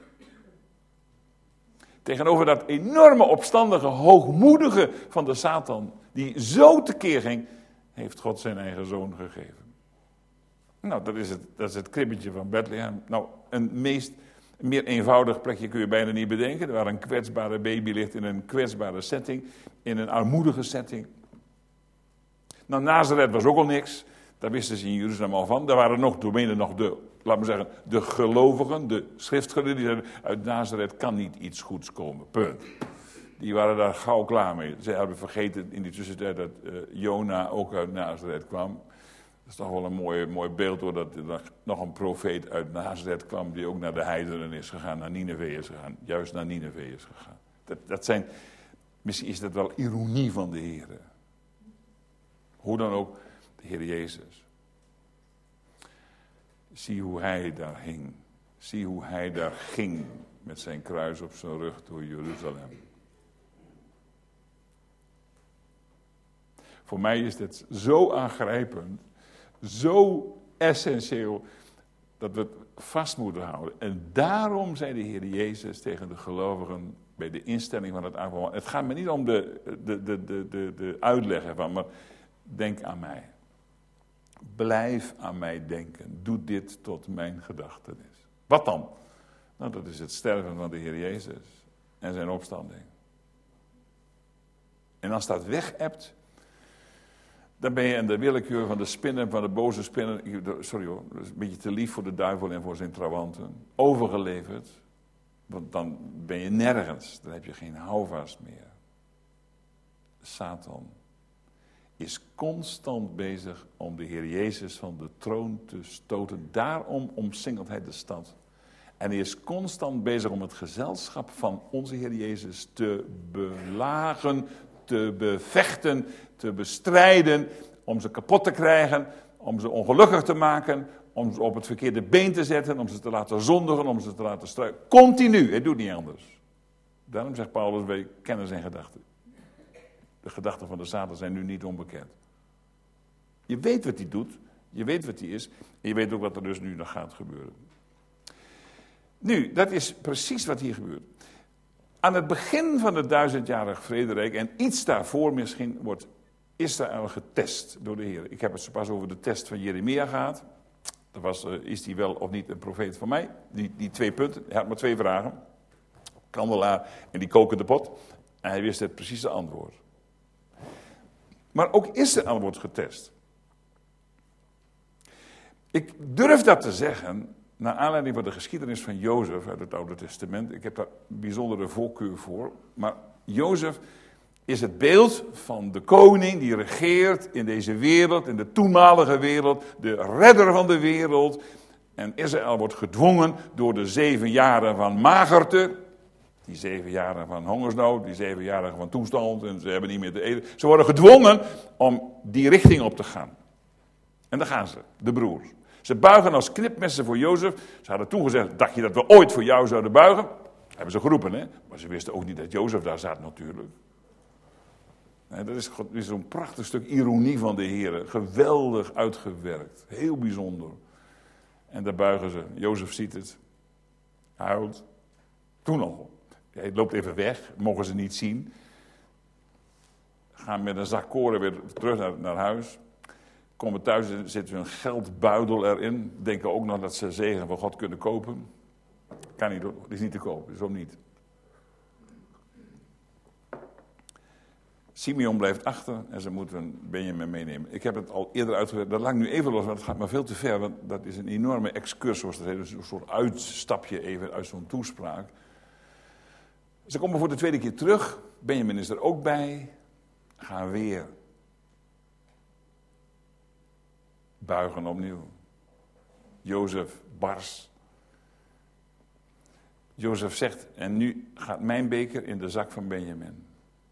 Tegenover dat enorme, opstandige, hoogmoedige van de Satan, die zo tekeer ging, heeft God zijn eigen Zoon gegeven. Nou, dat is het, dat is het kribbetje van Bethlehem. Nou, een meest, een meer eenvoudig plekje kun je bijna niet bedenken. Waar een kwetsbare baby ligt in een kwetsbare setting, in een armoedige setting. Nou, Nazareth was ook al niks. Daar wisten ze in Jeruzalem al van. Daar waren nog, doormede nog de, laat maar zeggen, de gelovigen, de schriftgeleerden, die zeiden, uit Nazareth kan niet iets goeds komen. Punt. Die waren daar gauw klaar mee. Ze hebben vergeten in die tussentijd dat uh, Jona ook uit Nazareth kwam. Dat is toch wel een mooi, mooi beeld, hoor, dat er nog een profeet uit Nazareth kwam, die ook naar de heidenen is gegaan, naar Nineve is gegaan. Juist naar Nineve is gegaan. Dat, dat zijn, misschien is dat wel ironie van de Heer. Hoe dan ook, de Heer Jezus. Zie hoe hij daar hing. Zie hoe hij daar ging met zijn kruis op zijn rug door Jeruzalem. Voor mij is dit zo aangrijpend, zo essentieel, dat we het vast moeten houden. En daarom zei de Heer Jezus tegen de gelovigen bij de instelling van het avondmaal. Het gaat me niet om de, de, de, de, de, de uitleg ervan, maar denk aan mij. Blijf aan mij denken. Doe dit tot mijn gedachtenis. Wat dan? Nou, dat is het sterven van de Heer Jezus en zijn opstanding. En als dat weg hebt, Dan ben je in de willekeur van de spinnen, van de boze spinnen, sorry hoor, dat is een beetje te lief voor de duivel en voor zijn trawanten, overgeleverd. Want dan ben je nergens, dan heb je geen houvast meer. Satan is constant bezig om de Heer Jezus van de troon te stoten. Daarom omsingelt hij de stad. En hij is constant bezig om het gezelschap van onze Heer Jezus te belagen, te bevechten, te bestrijden, om ze kapot te krijgen, om ze ongelukkig te maken, om ze op het verkeerde been te zetten, om ze te laten zondigen, om ze te laten struikelen. Continu, hij doet niet anders. Daarom zegt Paulus, wij kennen zijn gedachten. De gedachten van de Satan zijn nu niet onbekend. Je weet wat hij doet, je weet wat hij is, en je weet ook wat er dus nu nog gaat gebeuren. Nu, dat is precies wat hier gebeurt. Aan het begin van het duizendjarig vrederijk, en iets daarvoor misschien, wordt Israël getest door de Heer. Ik heb het zo pas over de test van Jeremia gehad. Dat was, uh, is hij wel of niet een profeet van mij? Die, die twee punten, hij had maar twee vragen. Kandelaar en die kokende pot. En hij wist het precieze antwoord. Maar ook Israël wordt getest. Ik durf dat te zeggen, naar aanleiding van de geschiedenis van Jozef uit het Oude Testament. Ik heb daar een bijzondere voorkeur voor. Maar Jozef is het beeld van de koning die regeert in deze wereld, in de toenmalige wereld, de redder van de wereld. En Israël wordt gedwongen door de zeven jaren van magerte. Die zeven jaren van hongersnood, die zeven jaren van toestand. En ze hebben niet meer te eten. Ze worden gedwongen om die richting op te gaan. En daar gaan ze, de broers. Ze buigen als knipmessen voor Jozef. Ze hadden toen gezegd, dacht je dat we ooit voor jou zouden buigen? Dat hebben ze geroepen, hè. Maar ze wisten ook niet dat Jozef daar zat natuurlijk. Nee, dat is, is zo'n prachtig stuk ironie van de Heer. Geweldig uitgewerkt. Heel bijzonder. En daar buigen ze. Jozef ziet het. Huilt. Toen al. Hij loopt even weg. Mogen ze niet zien. Gaan met een zak koren weer terug naar, naar huis. Komen thuis en zitten een geldbuidel erin. Denken ook nog dat ze zegen van God kunnen kopen. Kan niet, het is niet te kopen, zo niet. Simeon blijft achter en ze moeten Benjamin meenemen. Ik heb het al eerder uitgelegd, dat laat ik nu even los, want het gaat maar veel te ver. Want dat is een enorme excursus, dat heet, dus een soort uitstapje even uit zo'n toespraak. Ze komen voor de tweede keer terug, Benjamin is er ook bij. Gaan weer buigen opnieuw. Jozef bars. Jozef zegt, en nu gaat mijn beker in de zak van Benjamin.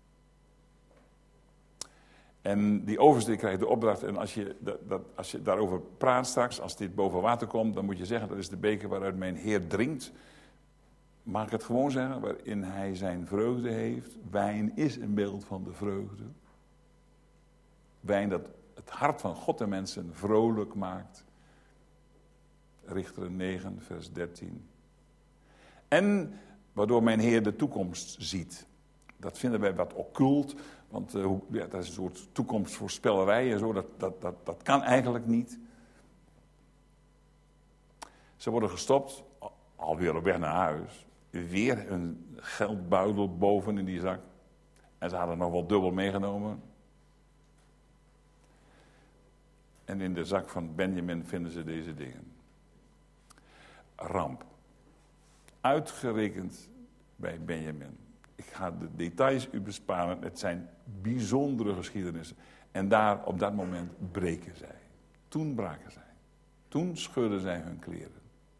En die overste krijgt de opdracht, en als je, dat, dat, als je daarover praat straks, als dit boven water komt, dan moet je zeggen, dat is de beker waaruit mijn Heer drinkt. Mag ik het gewoon zeggen, waarin hij zijn vreugde heeft. Wijn is een beeld van de vreugde. Wijn dat het hart van God en mensen vrolijk maakt. Richteren negen, vers dertien. En waardoor mijn Heer de toekomst ziet. Dat vinden wij wat occult, want uh, ja, dat is een soort toekomstvoorspellerij en zo. Dat, dat, dat, dat kan eigenlijk niet. Ze worden gestopt, alweer op weg naar huis. Weer een geldbuidel boven in die zak. En ze hadden nog wel dubbel meegenomen. En in de zak van Benjamin vinden ze deze dingen. Ramp. Uitgerekend bij Benjamin. Ik ga de details u besparen. Het zijn bijzondere geschiedenissen. En daar op dat moment breken zij. Toen braken zij. Toen scheurden zij hun kleren.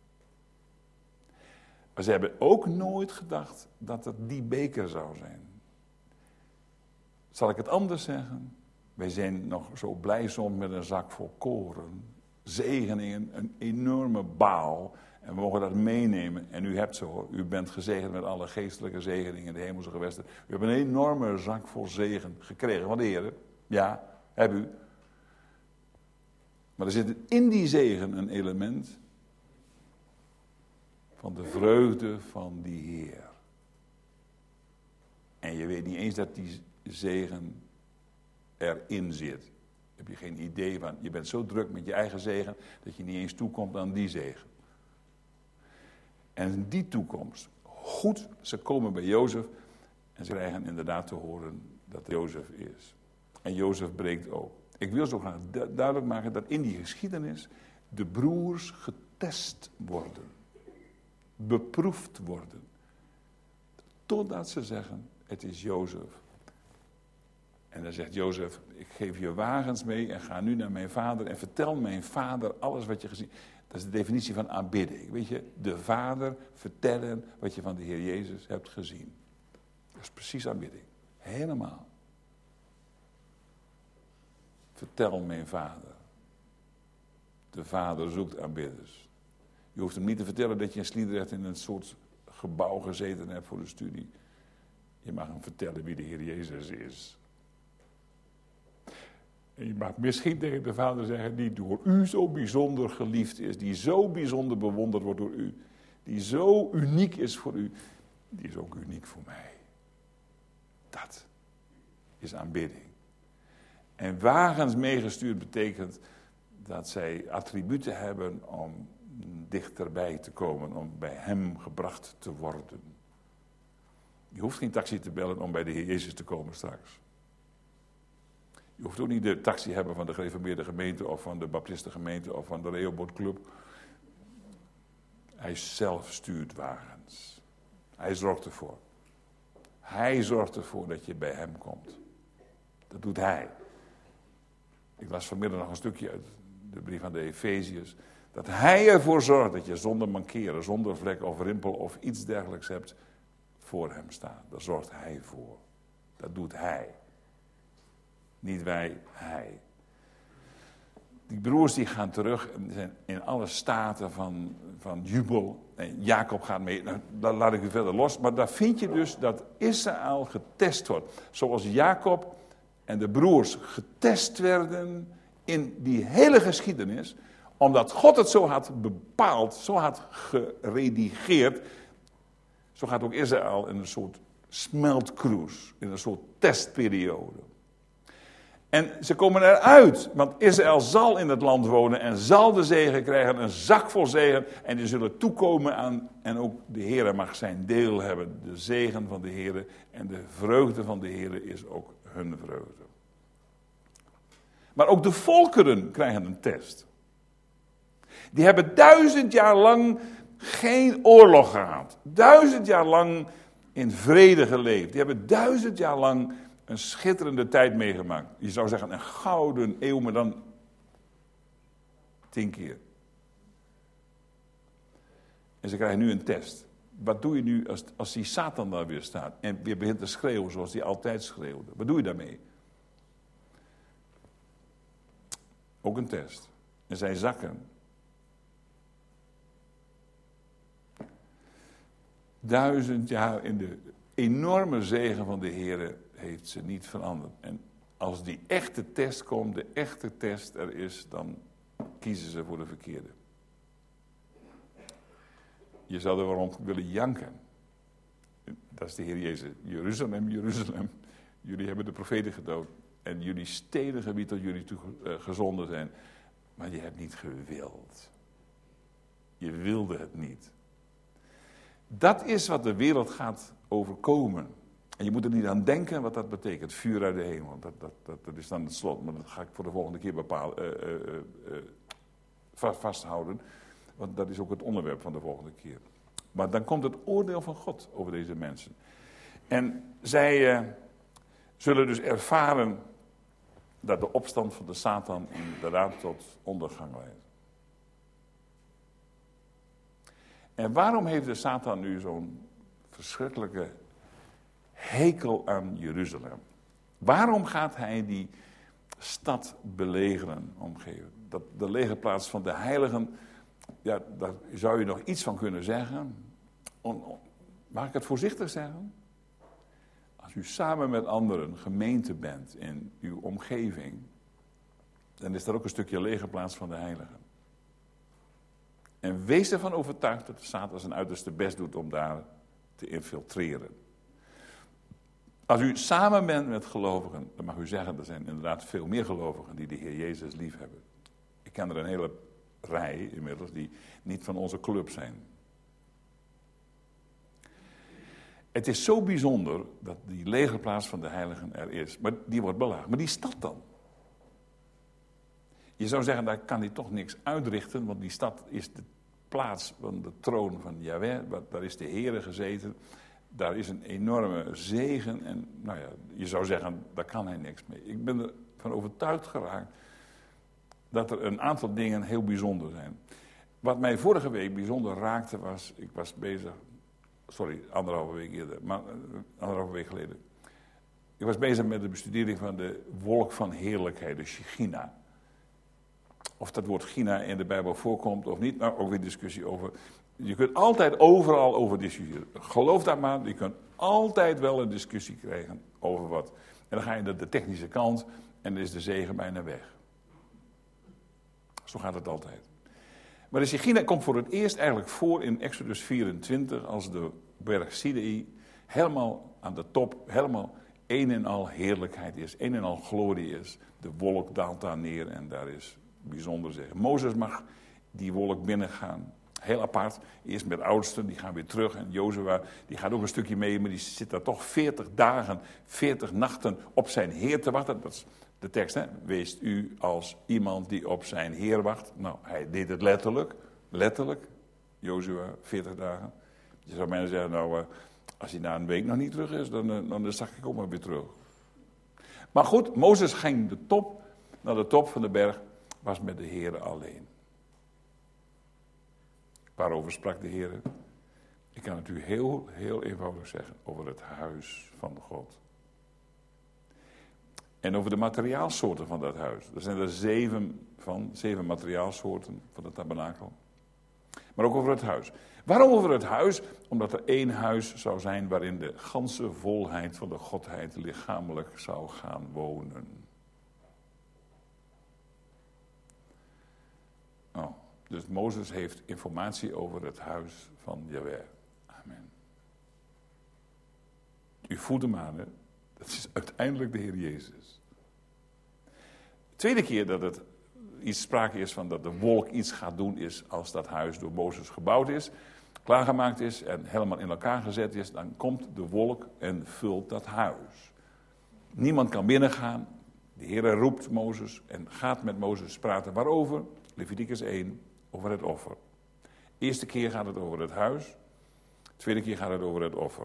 Maar ze hebben ook nooit gedacht dat het die beker zou zijn. Zal ik het anders zeggen? Wij zijn nog zo blij soms met een zak vol koren. Zegeningen, een enorme baal. En we mogen dat meenemen. En u hebt ze hoor. U bent gezegend met alle geestelijke zegeningen in de hemelse gewesten. U hebt een enorme zak vol zegen gekregen van de Heer. Ja, heb u. Maar er zit in die zegen een element van de vreugde van die Heer. En je weet niet eens dat die zegen erin zit. Heb je geen idee van. Je bent zo druk met je eigen zegen dat je niet eens toekomt aan die zegen. En die toekomst, goed, ze komen bij Jozef en ze krijgen inderdaad te horen dat het Jozef is. En Jozef breekt ook. Ik wil zo graag du- duidelijk maken dat in die geschiedenis de broers getest worden. Beproefd worden. Totdat ze zeggen, het is Jozef. En dan zegt Jozef, ik geef je wagens mee en ga nu naar mijn vader en vertel mijn vader alles wat je gezien hebt. Dat is de definitie van aanbidding. Weet je, de vader vertellen wat je van de Heer Jezus hebt gezien. Dat is precies aanbidding. Helemaal. Vertel mijn vader. De vader zoekt aanbidders. Je hoeft hem niet te vertellen dat je in Sliedrecht in een soort gebouw gezeten hebt voor de studie. Je mag hem vertellen wie de Heer Jezus is. En je mag misschien tegen de vader zeggen, die door u zo bijzonder geliefd is, die zo bijzonder bewonderd wordt door u, die zo uniek is voor u, die is ook uniek voor mij. Dat is aanbidding. En wagens meegestuurd betekent dat zij attributen hebben om dichterbij te komen, om bij hem gebracht te worden. Je hoeft geen taxi te bellen om bij de Heer Jezus te komen straks. Je hoeft ook niet de taxi te hebben van de gereformeerde gemeente of van de baptistengemeente of van de Rehoboth Club. Hij zelf stuurt wagens. Hij zorgt ervoor. Hij zorgt ervoor dat je bij hem komt. Dat doet hij. Ik las vanmiddag nog een stukje uit de brief aan de Efeziërs. Dat hij ervoor zorgt dat je zonder mankeren, zonder vlek of rimpel of iets dergelijks hebt, voor hem staat. Daar zorgt hij voor. Dat doet hij. Niet wij, hij. Die broers die gaan terug en zijn in alle staten van, van jubel. En Jacob gaat mee, nou, dat laat ik u verder los. Maar daar vind je dus dat Israël getest wordt. Zoals Jacob en de broers getest werden in die hele geschiedenis. Omdat God het zo had bepaald, zo had geredigeerd. Zo gaat ook Israël in een soort smeltkroes, in een soort testperiode. En ze komen eruit, want Israël zal in het land wonen en zal de zegen krijgen, een zak vol zegen. En die zullen toekomen aan, en ook de Heere mag zijn deel hebben. De zegen van de Heere en de vreugde van de Heere is ook hun vreugde. Maar ook de volkeren krijgen een test. Die hebben duizend jaar lang geen oorlog gehad. Duizend jaar lang in vrede geleefd. Die hebben duizend jaar lang een schitterende tijd meegemaakt. Je zou zeggen een gouden eeuw, maar dan tien keer. En ze krijgen nu een test. Wat doe je nu als, als die Satan daar weer staat en weer begint te schreeuwen zoals hij altijd schreeuwde? Wat doe je daarmee? Ook een test. En zij zakken. Duizend jaar in de enorme zegen van de Heere heeft ze niet veranderd. En als die echte test komt, de echte test er is, dan kiezen ze voor de verkeerde. Je zou er waarom willen janken. Dat is de Heer Jezus. Jeruzalem, Jeruzalem. Jullie hebben de profeten gedood. En jullie stedigen wie tot jullie toe gezonden zijn. Maar je hebt niet gewild. Je wilde het niet. Dat is wat de wereld gaat overkomen. En je moet er niet aan denken wat dat betekent. Vuur uit de hemel. Dat, dat, dat, dat is dan het slot. Maar dat ga ik voor de volgende keer bepalen, uh, uh, uh, vast, vasthouden. Want dat is ook het onderwerp van de volgende keer. Maar dan komt het oordeel van God over deze mensen. En zij uh, zullen dus ervaren dat de opstand van de Satan inderdaad tot ondergang leidt. En waarom heeft de Satan nu zo'n verschrikkelijke hekel aan Jeruzalem? Waarom gaat hij die stad belegeren, omgeven? Dat de legerplaats van de heiligen, ja, daar zou je nog iets van kunnen zeggen. On, on, mag ik het voorzichtig zeggen? Als u samen met anderen gemeente bent in uw omgeving, dan is er ook een stukje legerplaats van de heiligen. En wees ervan overtuigd dat de Satan zijn uiterste best doet om daar te infiltreren. Als u samen bent met gelovigen, dan mag u zeggen, er zijn inderdaad veel meer gelovigen die de Heer Jezus lief hebben. Ik ken er een hele rij inmiddels die niet van onze club zijn. Het is zo bijzonder dat die legerplaats van de heiligen er is. Maar die wordt belaagd. Maar die stad dan? Je zou zeggen, daar kan hij toch niks uitrichten, want die stad is de plaats van de troon van Jahweh. Daar is de Heere gezeten. Daar is een enorme zegen. En nou ja, je zou zeggen, daar kan hij niks mee. Ik ben ervan overtuigd geraakt dat er een aantal dingen heel bijzonder zijn. Wat mij vorige week bijzonder raakte was, ik was bezig, sorry, anderhalve week eerder, maar anderhalve week geleden. Ik was bezig met de bestudering van de wolk van heerlijkheid, de Shechina. Of dat woord China in de Bijbel voorkomt of niet, nou ook weer discussie over. Je kunt altijd overal over discussiëren. Geloof dat maar, je kunt altijd wel een discussie krijgen over wat. En dan ga je naar de technische kant en dan is de zegen bijna weg. Zo gaat het altijd. Maar de Shechina komt voor het eerst eigenlijk voor in Exodus vierentwintig, als de berg Sinaï helemaal aan de top, helemaal een en al heerlijkheid is, een en al glorie is. De wolk daalt daar neer en daar is bijzonder zeggen. Mozes mag die wolk binnengaan. Heel apart. Eerst met de oudsten, die gaan weer terug. En Jozua, die gaat ook een stukje mee, maar die zit daar toch veertig dagen, veertig nachten op zijn Heer te wachten. Dat is de tekst, hè. Wees u als iemand die op zijn Heer wacht. Nou, hij deed het letterlijk. Letterlijk. Jozua, veertig dagen. Je zou bijna zeggen, nou, als hij na een week nog niet terug is, dan, dan zag ik ook maar weer terug. Maar goed, Mozes ging de top, naar de top van de berg, was met de Heer alleen. Waarover sprak de Heer? Ik kan het u heel, heel eenvoudig zeggen. Over het huis van God. En over de materiaalsoorten van dat huis. Er zijn er zeven van, zeven materiaalsoorten van de tabernakel. Maar ook over het huis. Waarom over het huis? Omdat er één huis zou zijn waarin de ganse volheid van de Godheid lichamelijk zou gaan wonen. Oh. Dus Mozes heeft informatie over het huis van Jahweh. Amen. U voelt hem aan, hè? Dat is uiteindelijk de Heer Jezus. De tweede keer dat het iets sprake is van dat de wolk iets gaat doen is als dat huis door Mozes gebouwd is, klaargemaakt is en helemaal in elkaar gezet is, dan komt de wolk en vult dat huis. Niemand kan binnengaan. De Heer roept Mozes en gaat met Mozes praten. Waarover? Leviticus één. Over het offer. De eerste keer gaat het over het huis. De tweede keer gaat het over het offer.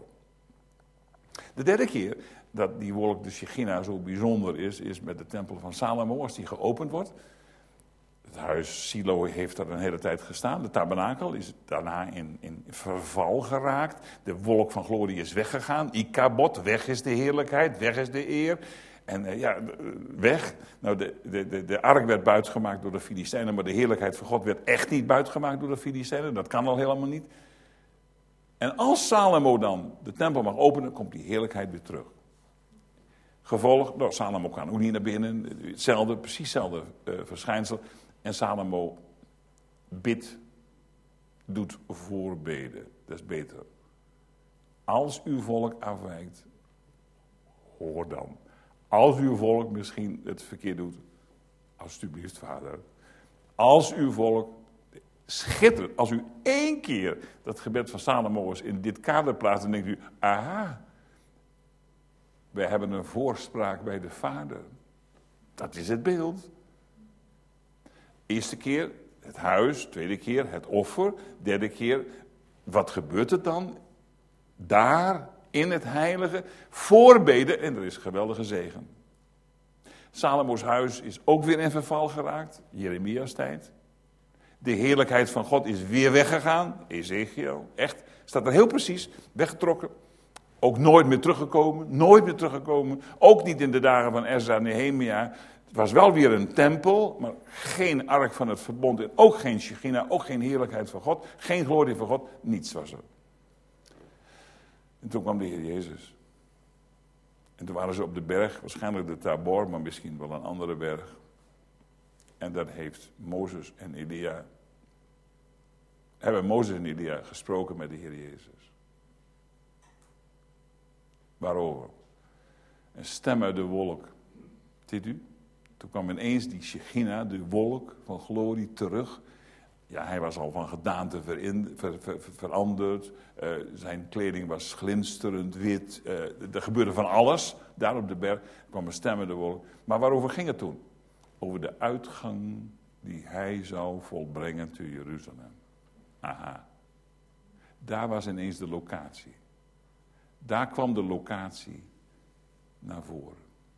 De derde keer dat die wolk, de Shechina, zo bijzonder is, is met de tempel van Salomo, als die geopend wordt. Het huis Silo heeft daar een hele tijd gestaan. De tabernakel is daarna in, in verval geraakt. De wolk van glorie is weggegaan. Ikabod, weg is de heerlijkheid, weg is de eer. En uh, ja, weg. Nou, de, de, de, de ark werd buitgemaakt door de Filistijnen, maar de heerlijkheid van God werd echt niet buitgemaakt door de Filistijnen. Dat kan al helemaal niet. En als Salomo dan de tempel mag openen, komt die heerlijkheid weer terug. Gevolg, nou, Salomo kan ook niet naar binnen. Hetzelfde, precies hetzelfde uh, verschijnsel. En Salomo bidt, doet voorbeden. Dat is beter. Als uw volk afwijkt, hoor dan. Als uw volk misschien het verkeerd doet, alsjeblieft, vader. Als uw volk, schitterend, als u één keer dat gebed van Salomo in dit kader plaatst, dan denkt u, aha, wij hebben een voorspraak bij de vader. Dat is het beeld. Eerste keer het huis, tweede keer het offer, derde keer, wat gebeurt er dan? Daar, in het heilige, voorbeden en er is geweldige zegen. Salomo's huis is ook weer in verval geraakt, Jeremia's tijd. De heerlijkheid van God is weer weggegaan, Ezekiel, echt, staat er heel precies, weggetrokken. Ook nooit meer teruggekomen, nooit meer teruggekomen. Ook niet in de dagen van Ezra en Nehemia. Het was wel weer een tempel, maar geen ark van het verbond. En ook geen Shechina, ook geen heerlijkheid van God. Geen glorie van God, niets was er. En toen kwam de Heer Jezus. En toen waren ze op de berg, waarschijnlijk de Tabor, maar misschien wel een andere berg. En dan heeft Mozes en Elia, hebben Mozes en Elia gesproken met de Heer Jezus. Waarover? Een stem uit de wolk. Ziet u? Toen kwam ineens die Shechina, de wolk van glorie, terug. Ja, hij was al van gedaante verin, ver, ver, ver, veranderd. Uh, zijn kleding was glinsterend wit. Uh, er gebeurde van alles. Daar op de berg kwam een stem uit de wolk. Maar waarover ging het toen? over de uitgang die hij zou volbrengen te Jeruzalem. Aha. Daar was ineens de locatie. Daar kwam de locatie naar voren.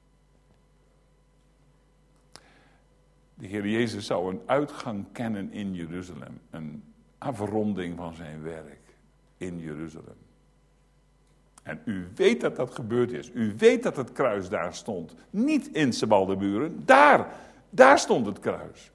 De Heer Jezus zou een uitgang kennen in Jeruzalem. Een afronding van zijn werk in Jeruzalem. En u weet dat dat gebeurd is. U weet dat het kruis daar stond. Niet in Sebaldeburen. Daar, daar stond het kruis.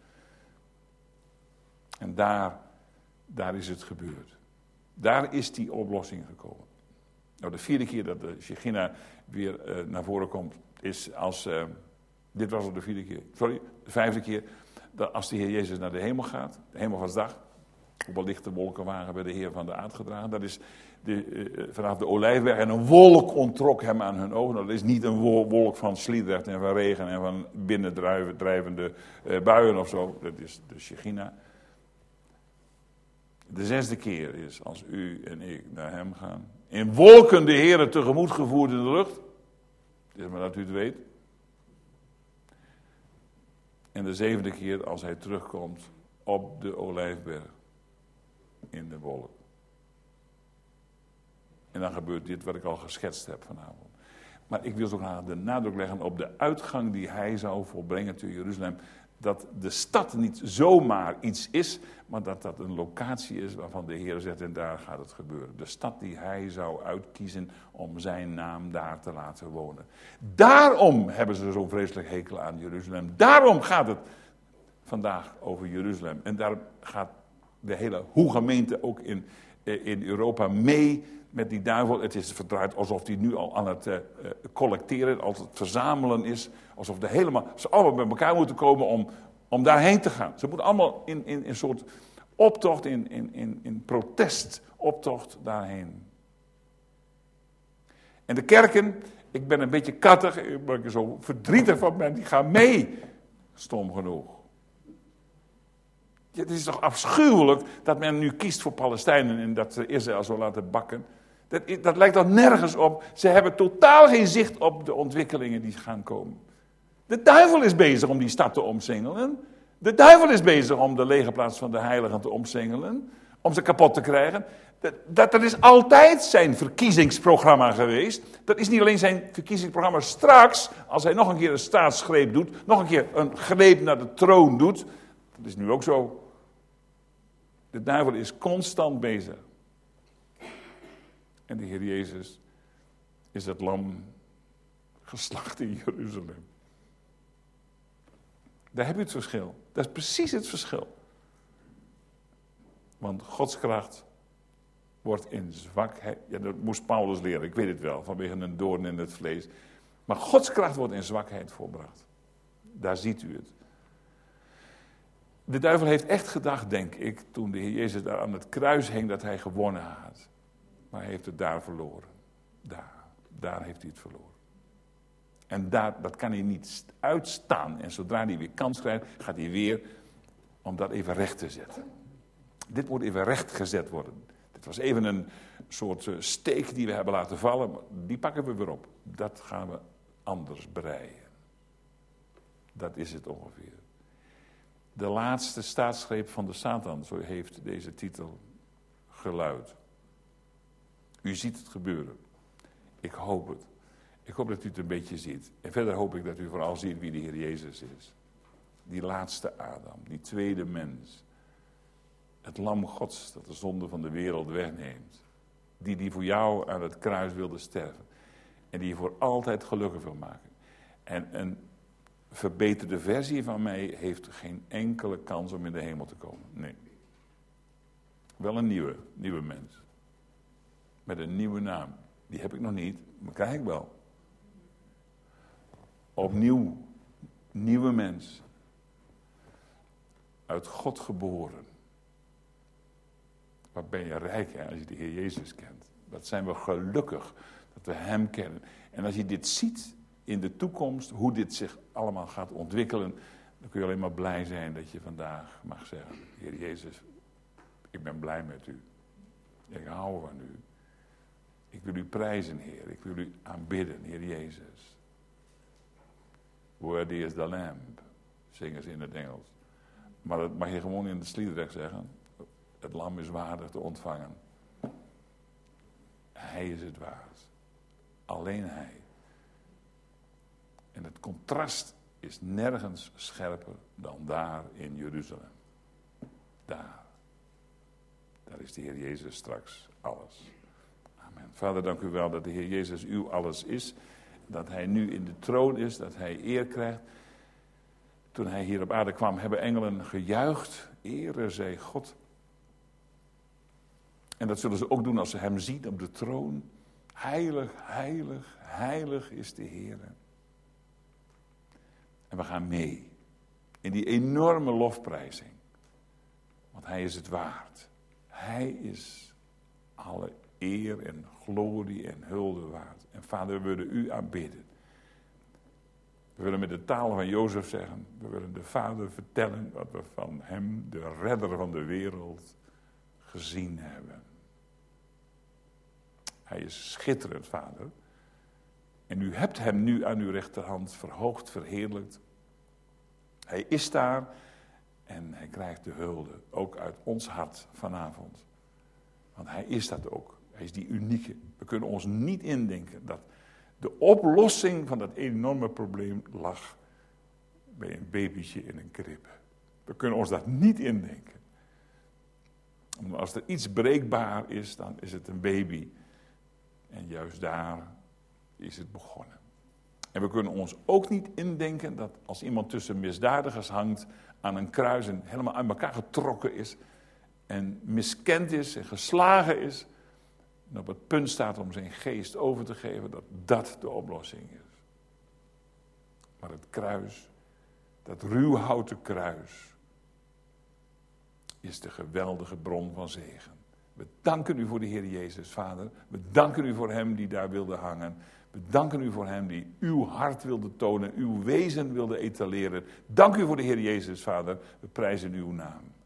En daar, daar is het gebeurd. Daar is die oplossing gekomen. Nou, de vierde keer dat de Shechina weer uh, naar voren komt, is als... Uh, dit was al de vierde keer. Sorry, de vijfde keer. Dat als de Heer Jezus naar de hemel gaat. De hemelvaartsdag. Op een lichte wolkenwagen bij de Heer van de aard gedragen. Dat is de, uh, vanaf de Olijfberg. En een wolk onttrok hem aan hun ogen. Dat is niet een wolk van sliedrecht en van regen en van binnendrijvende uh, buien of zo. Dat is de Shechina. De zesde keer is als u en ik naar hem gaan. In wolken de Heer tegemoet gevoerd in de lucht. Het is maar dat u het weet. En de zevende keer als hij terugkomt op de Olijfberg. In de wolk. En dan gebeurt dit wat ik al geschetst heb vanavond. Maar ik wil zo graag de nadruk leggen op de uitgang die hij zou volbrengen te Jeruzalem. Dat de stad niet zomaar iets is, maar dat dat een locatie is waarvan de Heer zegt en daar gaat het gebeuren. De stad die hij zou uitkiezen om zijn naam daar te laten wonen. Daarom hebben ze zo'n vreselijk hekel aan Jeruzalem. Daarom gaat het vandaag over Jeruzalem. En daar gaat de hele hoe-gemeente ook in, in Europa mee met die duivel. Het is verdraaid alsof die nu al aan het uh, collecteren, als het verzamelen is. Alsof de helemaal, ze allemaal bij elkaar moeten komen om, om daarheen te gaan. Ze moeten allemaal in, in, in een soort optocht, in, in, in, in protestoptocht daarheen. En de kerken, ik ben een beetje kattig, omdat ik er zo verdrietig van ben, die gaan mee. Stom genoeg. Ja, het is toch afschuwelijk dat men nu kiest voor Palestijnen en dat ze Israël zo laten bakken. Dat, dat lijkt toch nergens op. Ze hebben totaal geen zicht op de ontwikkelingen die gaan komen. De duivel is bezig om die stad te omsingelen. De duivel is bezig om de legerplaats van de heiligen te omsingelen. Om ze kapot te krijgen. Dat, dat, dat is altijd zijn verkiezingsprogramma geweest. Dat is niet alleen zijn verkiezingsprogramma straks, als hij nog een keer een staatsgreep doet, nog een keer een greep naar de troon doet. Dat is nu ook zo. De duivel is constant bezig. En de Heer Jezus is het lam geslacht in Jeruzalem. Daar heb je het verschil. Dat is precies het verschil. Want Gods kracht wordt in zwakheid... Ja, dat moest Paulus leren, ik weet het wel, vanwege een doorn in het vlees. Maar Gods kracht wordt in zwakheid volbracht. Daar ziet u het. De duivel heeft echt gedacht, denk ik, toen de Heer Jezus daar aan het kruis hing, dat hij gewonnen had. Maar hij heeft het daar verloren. Daar, daar heeft hij het verloren. En daar, dat kan hij niet uitstaan. En zodra hij weer kans krijgt, gaat hij weer om dat even recht te zetten. Dit moet even recht gezet worden. Dit was even een soort steek die we hebben laten vallen. Maar die pakken we weer op. Dat gaan we anders breien. Dat is het ongeveer. De laatste staatsgreep van de Satan, zo heeft deze titel geluid. U ziet het gebeuren. Ik hoop het. Ik hoop dat u het een beetje ziet. En verder hoop ik dat u vooral ziet wie de Heer Jezus is. Die laatste Adam, die tweede mens. Het lam Gods dat de zonde van de wereld wegneemt. Die die voor jou aan het kruis wilde sterven. En die je voor altijd gelukkig wil maken. En een verbeterde versie van mij heeft geen enkele kans om in de hemel te komen. Nee. Wel een nieuwe, nieuwe mens. Met een nieuwe naam. Die heb ik nog niet, maar krijg ik wel. Opnieuw, nieuwe mens. Uit God geboren. Wat ben je rijk, hè, als je de Heer Jezus kent. Wat zijn we gelukkig dat we hem kennen. En als je dit ziet in de toekomst, hoe dit zich allemaal gaat ontwikkelen, dan kun je alleen maar blij zijn dat je vandaag mag zeggen, Heer Jezus, ik ben blij met u. Ik hou van u. Ik wil u prijzen, Heer. Ik wil u aanbidden, Heer Jezus. Worthy is the Lamb. zingen ze in het Engels. Maar dat mag je gewoon in het Sliedrecht zeggen. Het lam is waardig te ontvangen. Hij is het waard. Alleen hij. En het contrast is nergens scherper dan daar in Jeruzalem. Daar. Daar is de Heer Jezus straks alles. Amen. Vader, dank u wel dat de Heer Jezus uw alles is. Dat hij nu in de troon is, dat hij eer krijgt. Toen hij hier op aarde kwam, hebben engelen gejuicht. Ere zij God. En dat zullen ze ook doen als ze hem zien op de troon. Heilig, heilig, heilig is de Heer. En we gaan mee in die enorme lofprijzing. Want hij is het waard. Hij is alle eer en glorie en hulde waard. En Vader, we willen u aanbidden. We willen met de taal van Jozef zeggen. We willen de Vader vertellen wat we van hem, de redder van de wereld, gezien hebben. Hij is schitterend, Vader. En u hebt hem nu aan uw rechterhand verhoogd, verheerlijkt. Hij is daar en hij krijgt de hulde, ook uit ons hart vanavond. Want hij is dat ook. Hij is die unieke. We kunnen ons niet indenken dat de oplossing van dat enorme probleem lag bij een babytje in een krib. We kunnen ons dat niet indenken. Als er iets breekbaar is, dan is het een baby. En juist daar is het begonnen. En we kunnen ons ook niet indenken dat als iemand tussen misdadigers hangt aan een kruis en helemaal uit elkaar getrokken is en miskend is en geslagen is en op het punt staat om zijn geest over te geven, dat dat de oplossing is. Maar het kruis, dat ruwhouten kruis, is de geweldige bron van zegen. We danken u voor de Heer Jezus, Vader. We danken u voor hem die daar wilde hangen. We danken u voor hem die uw hart wilde tonen, uw wezen wilde etaleren. Dank u voor de Heer Jezus, Vader. We prijzen uw naam.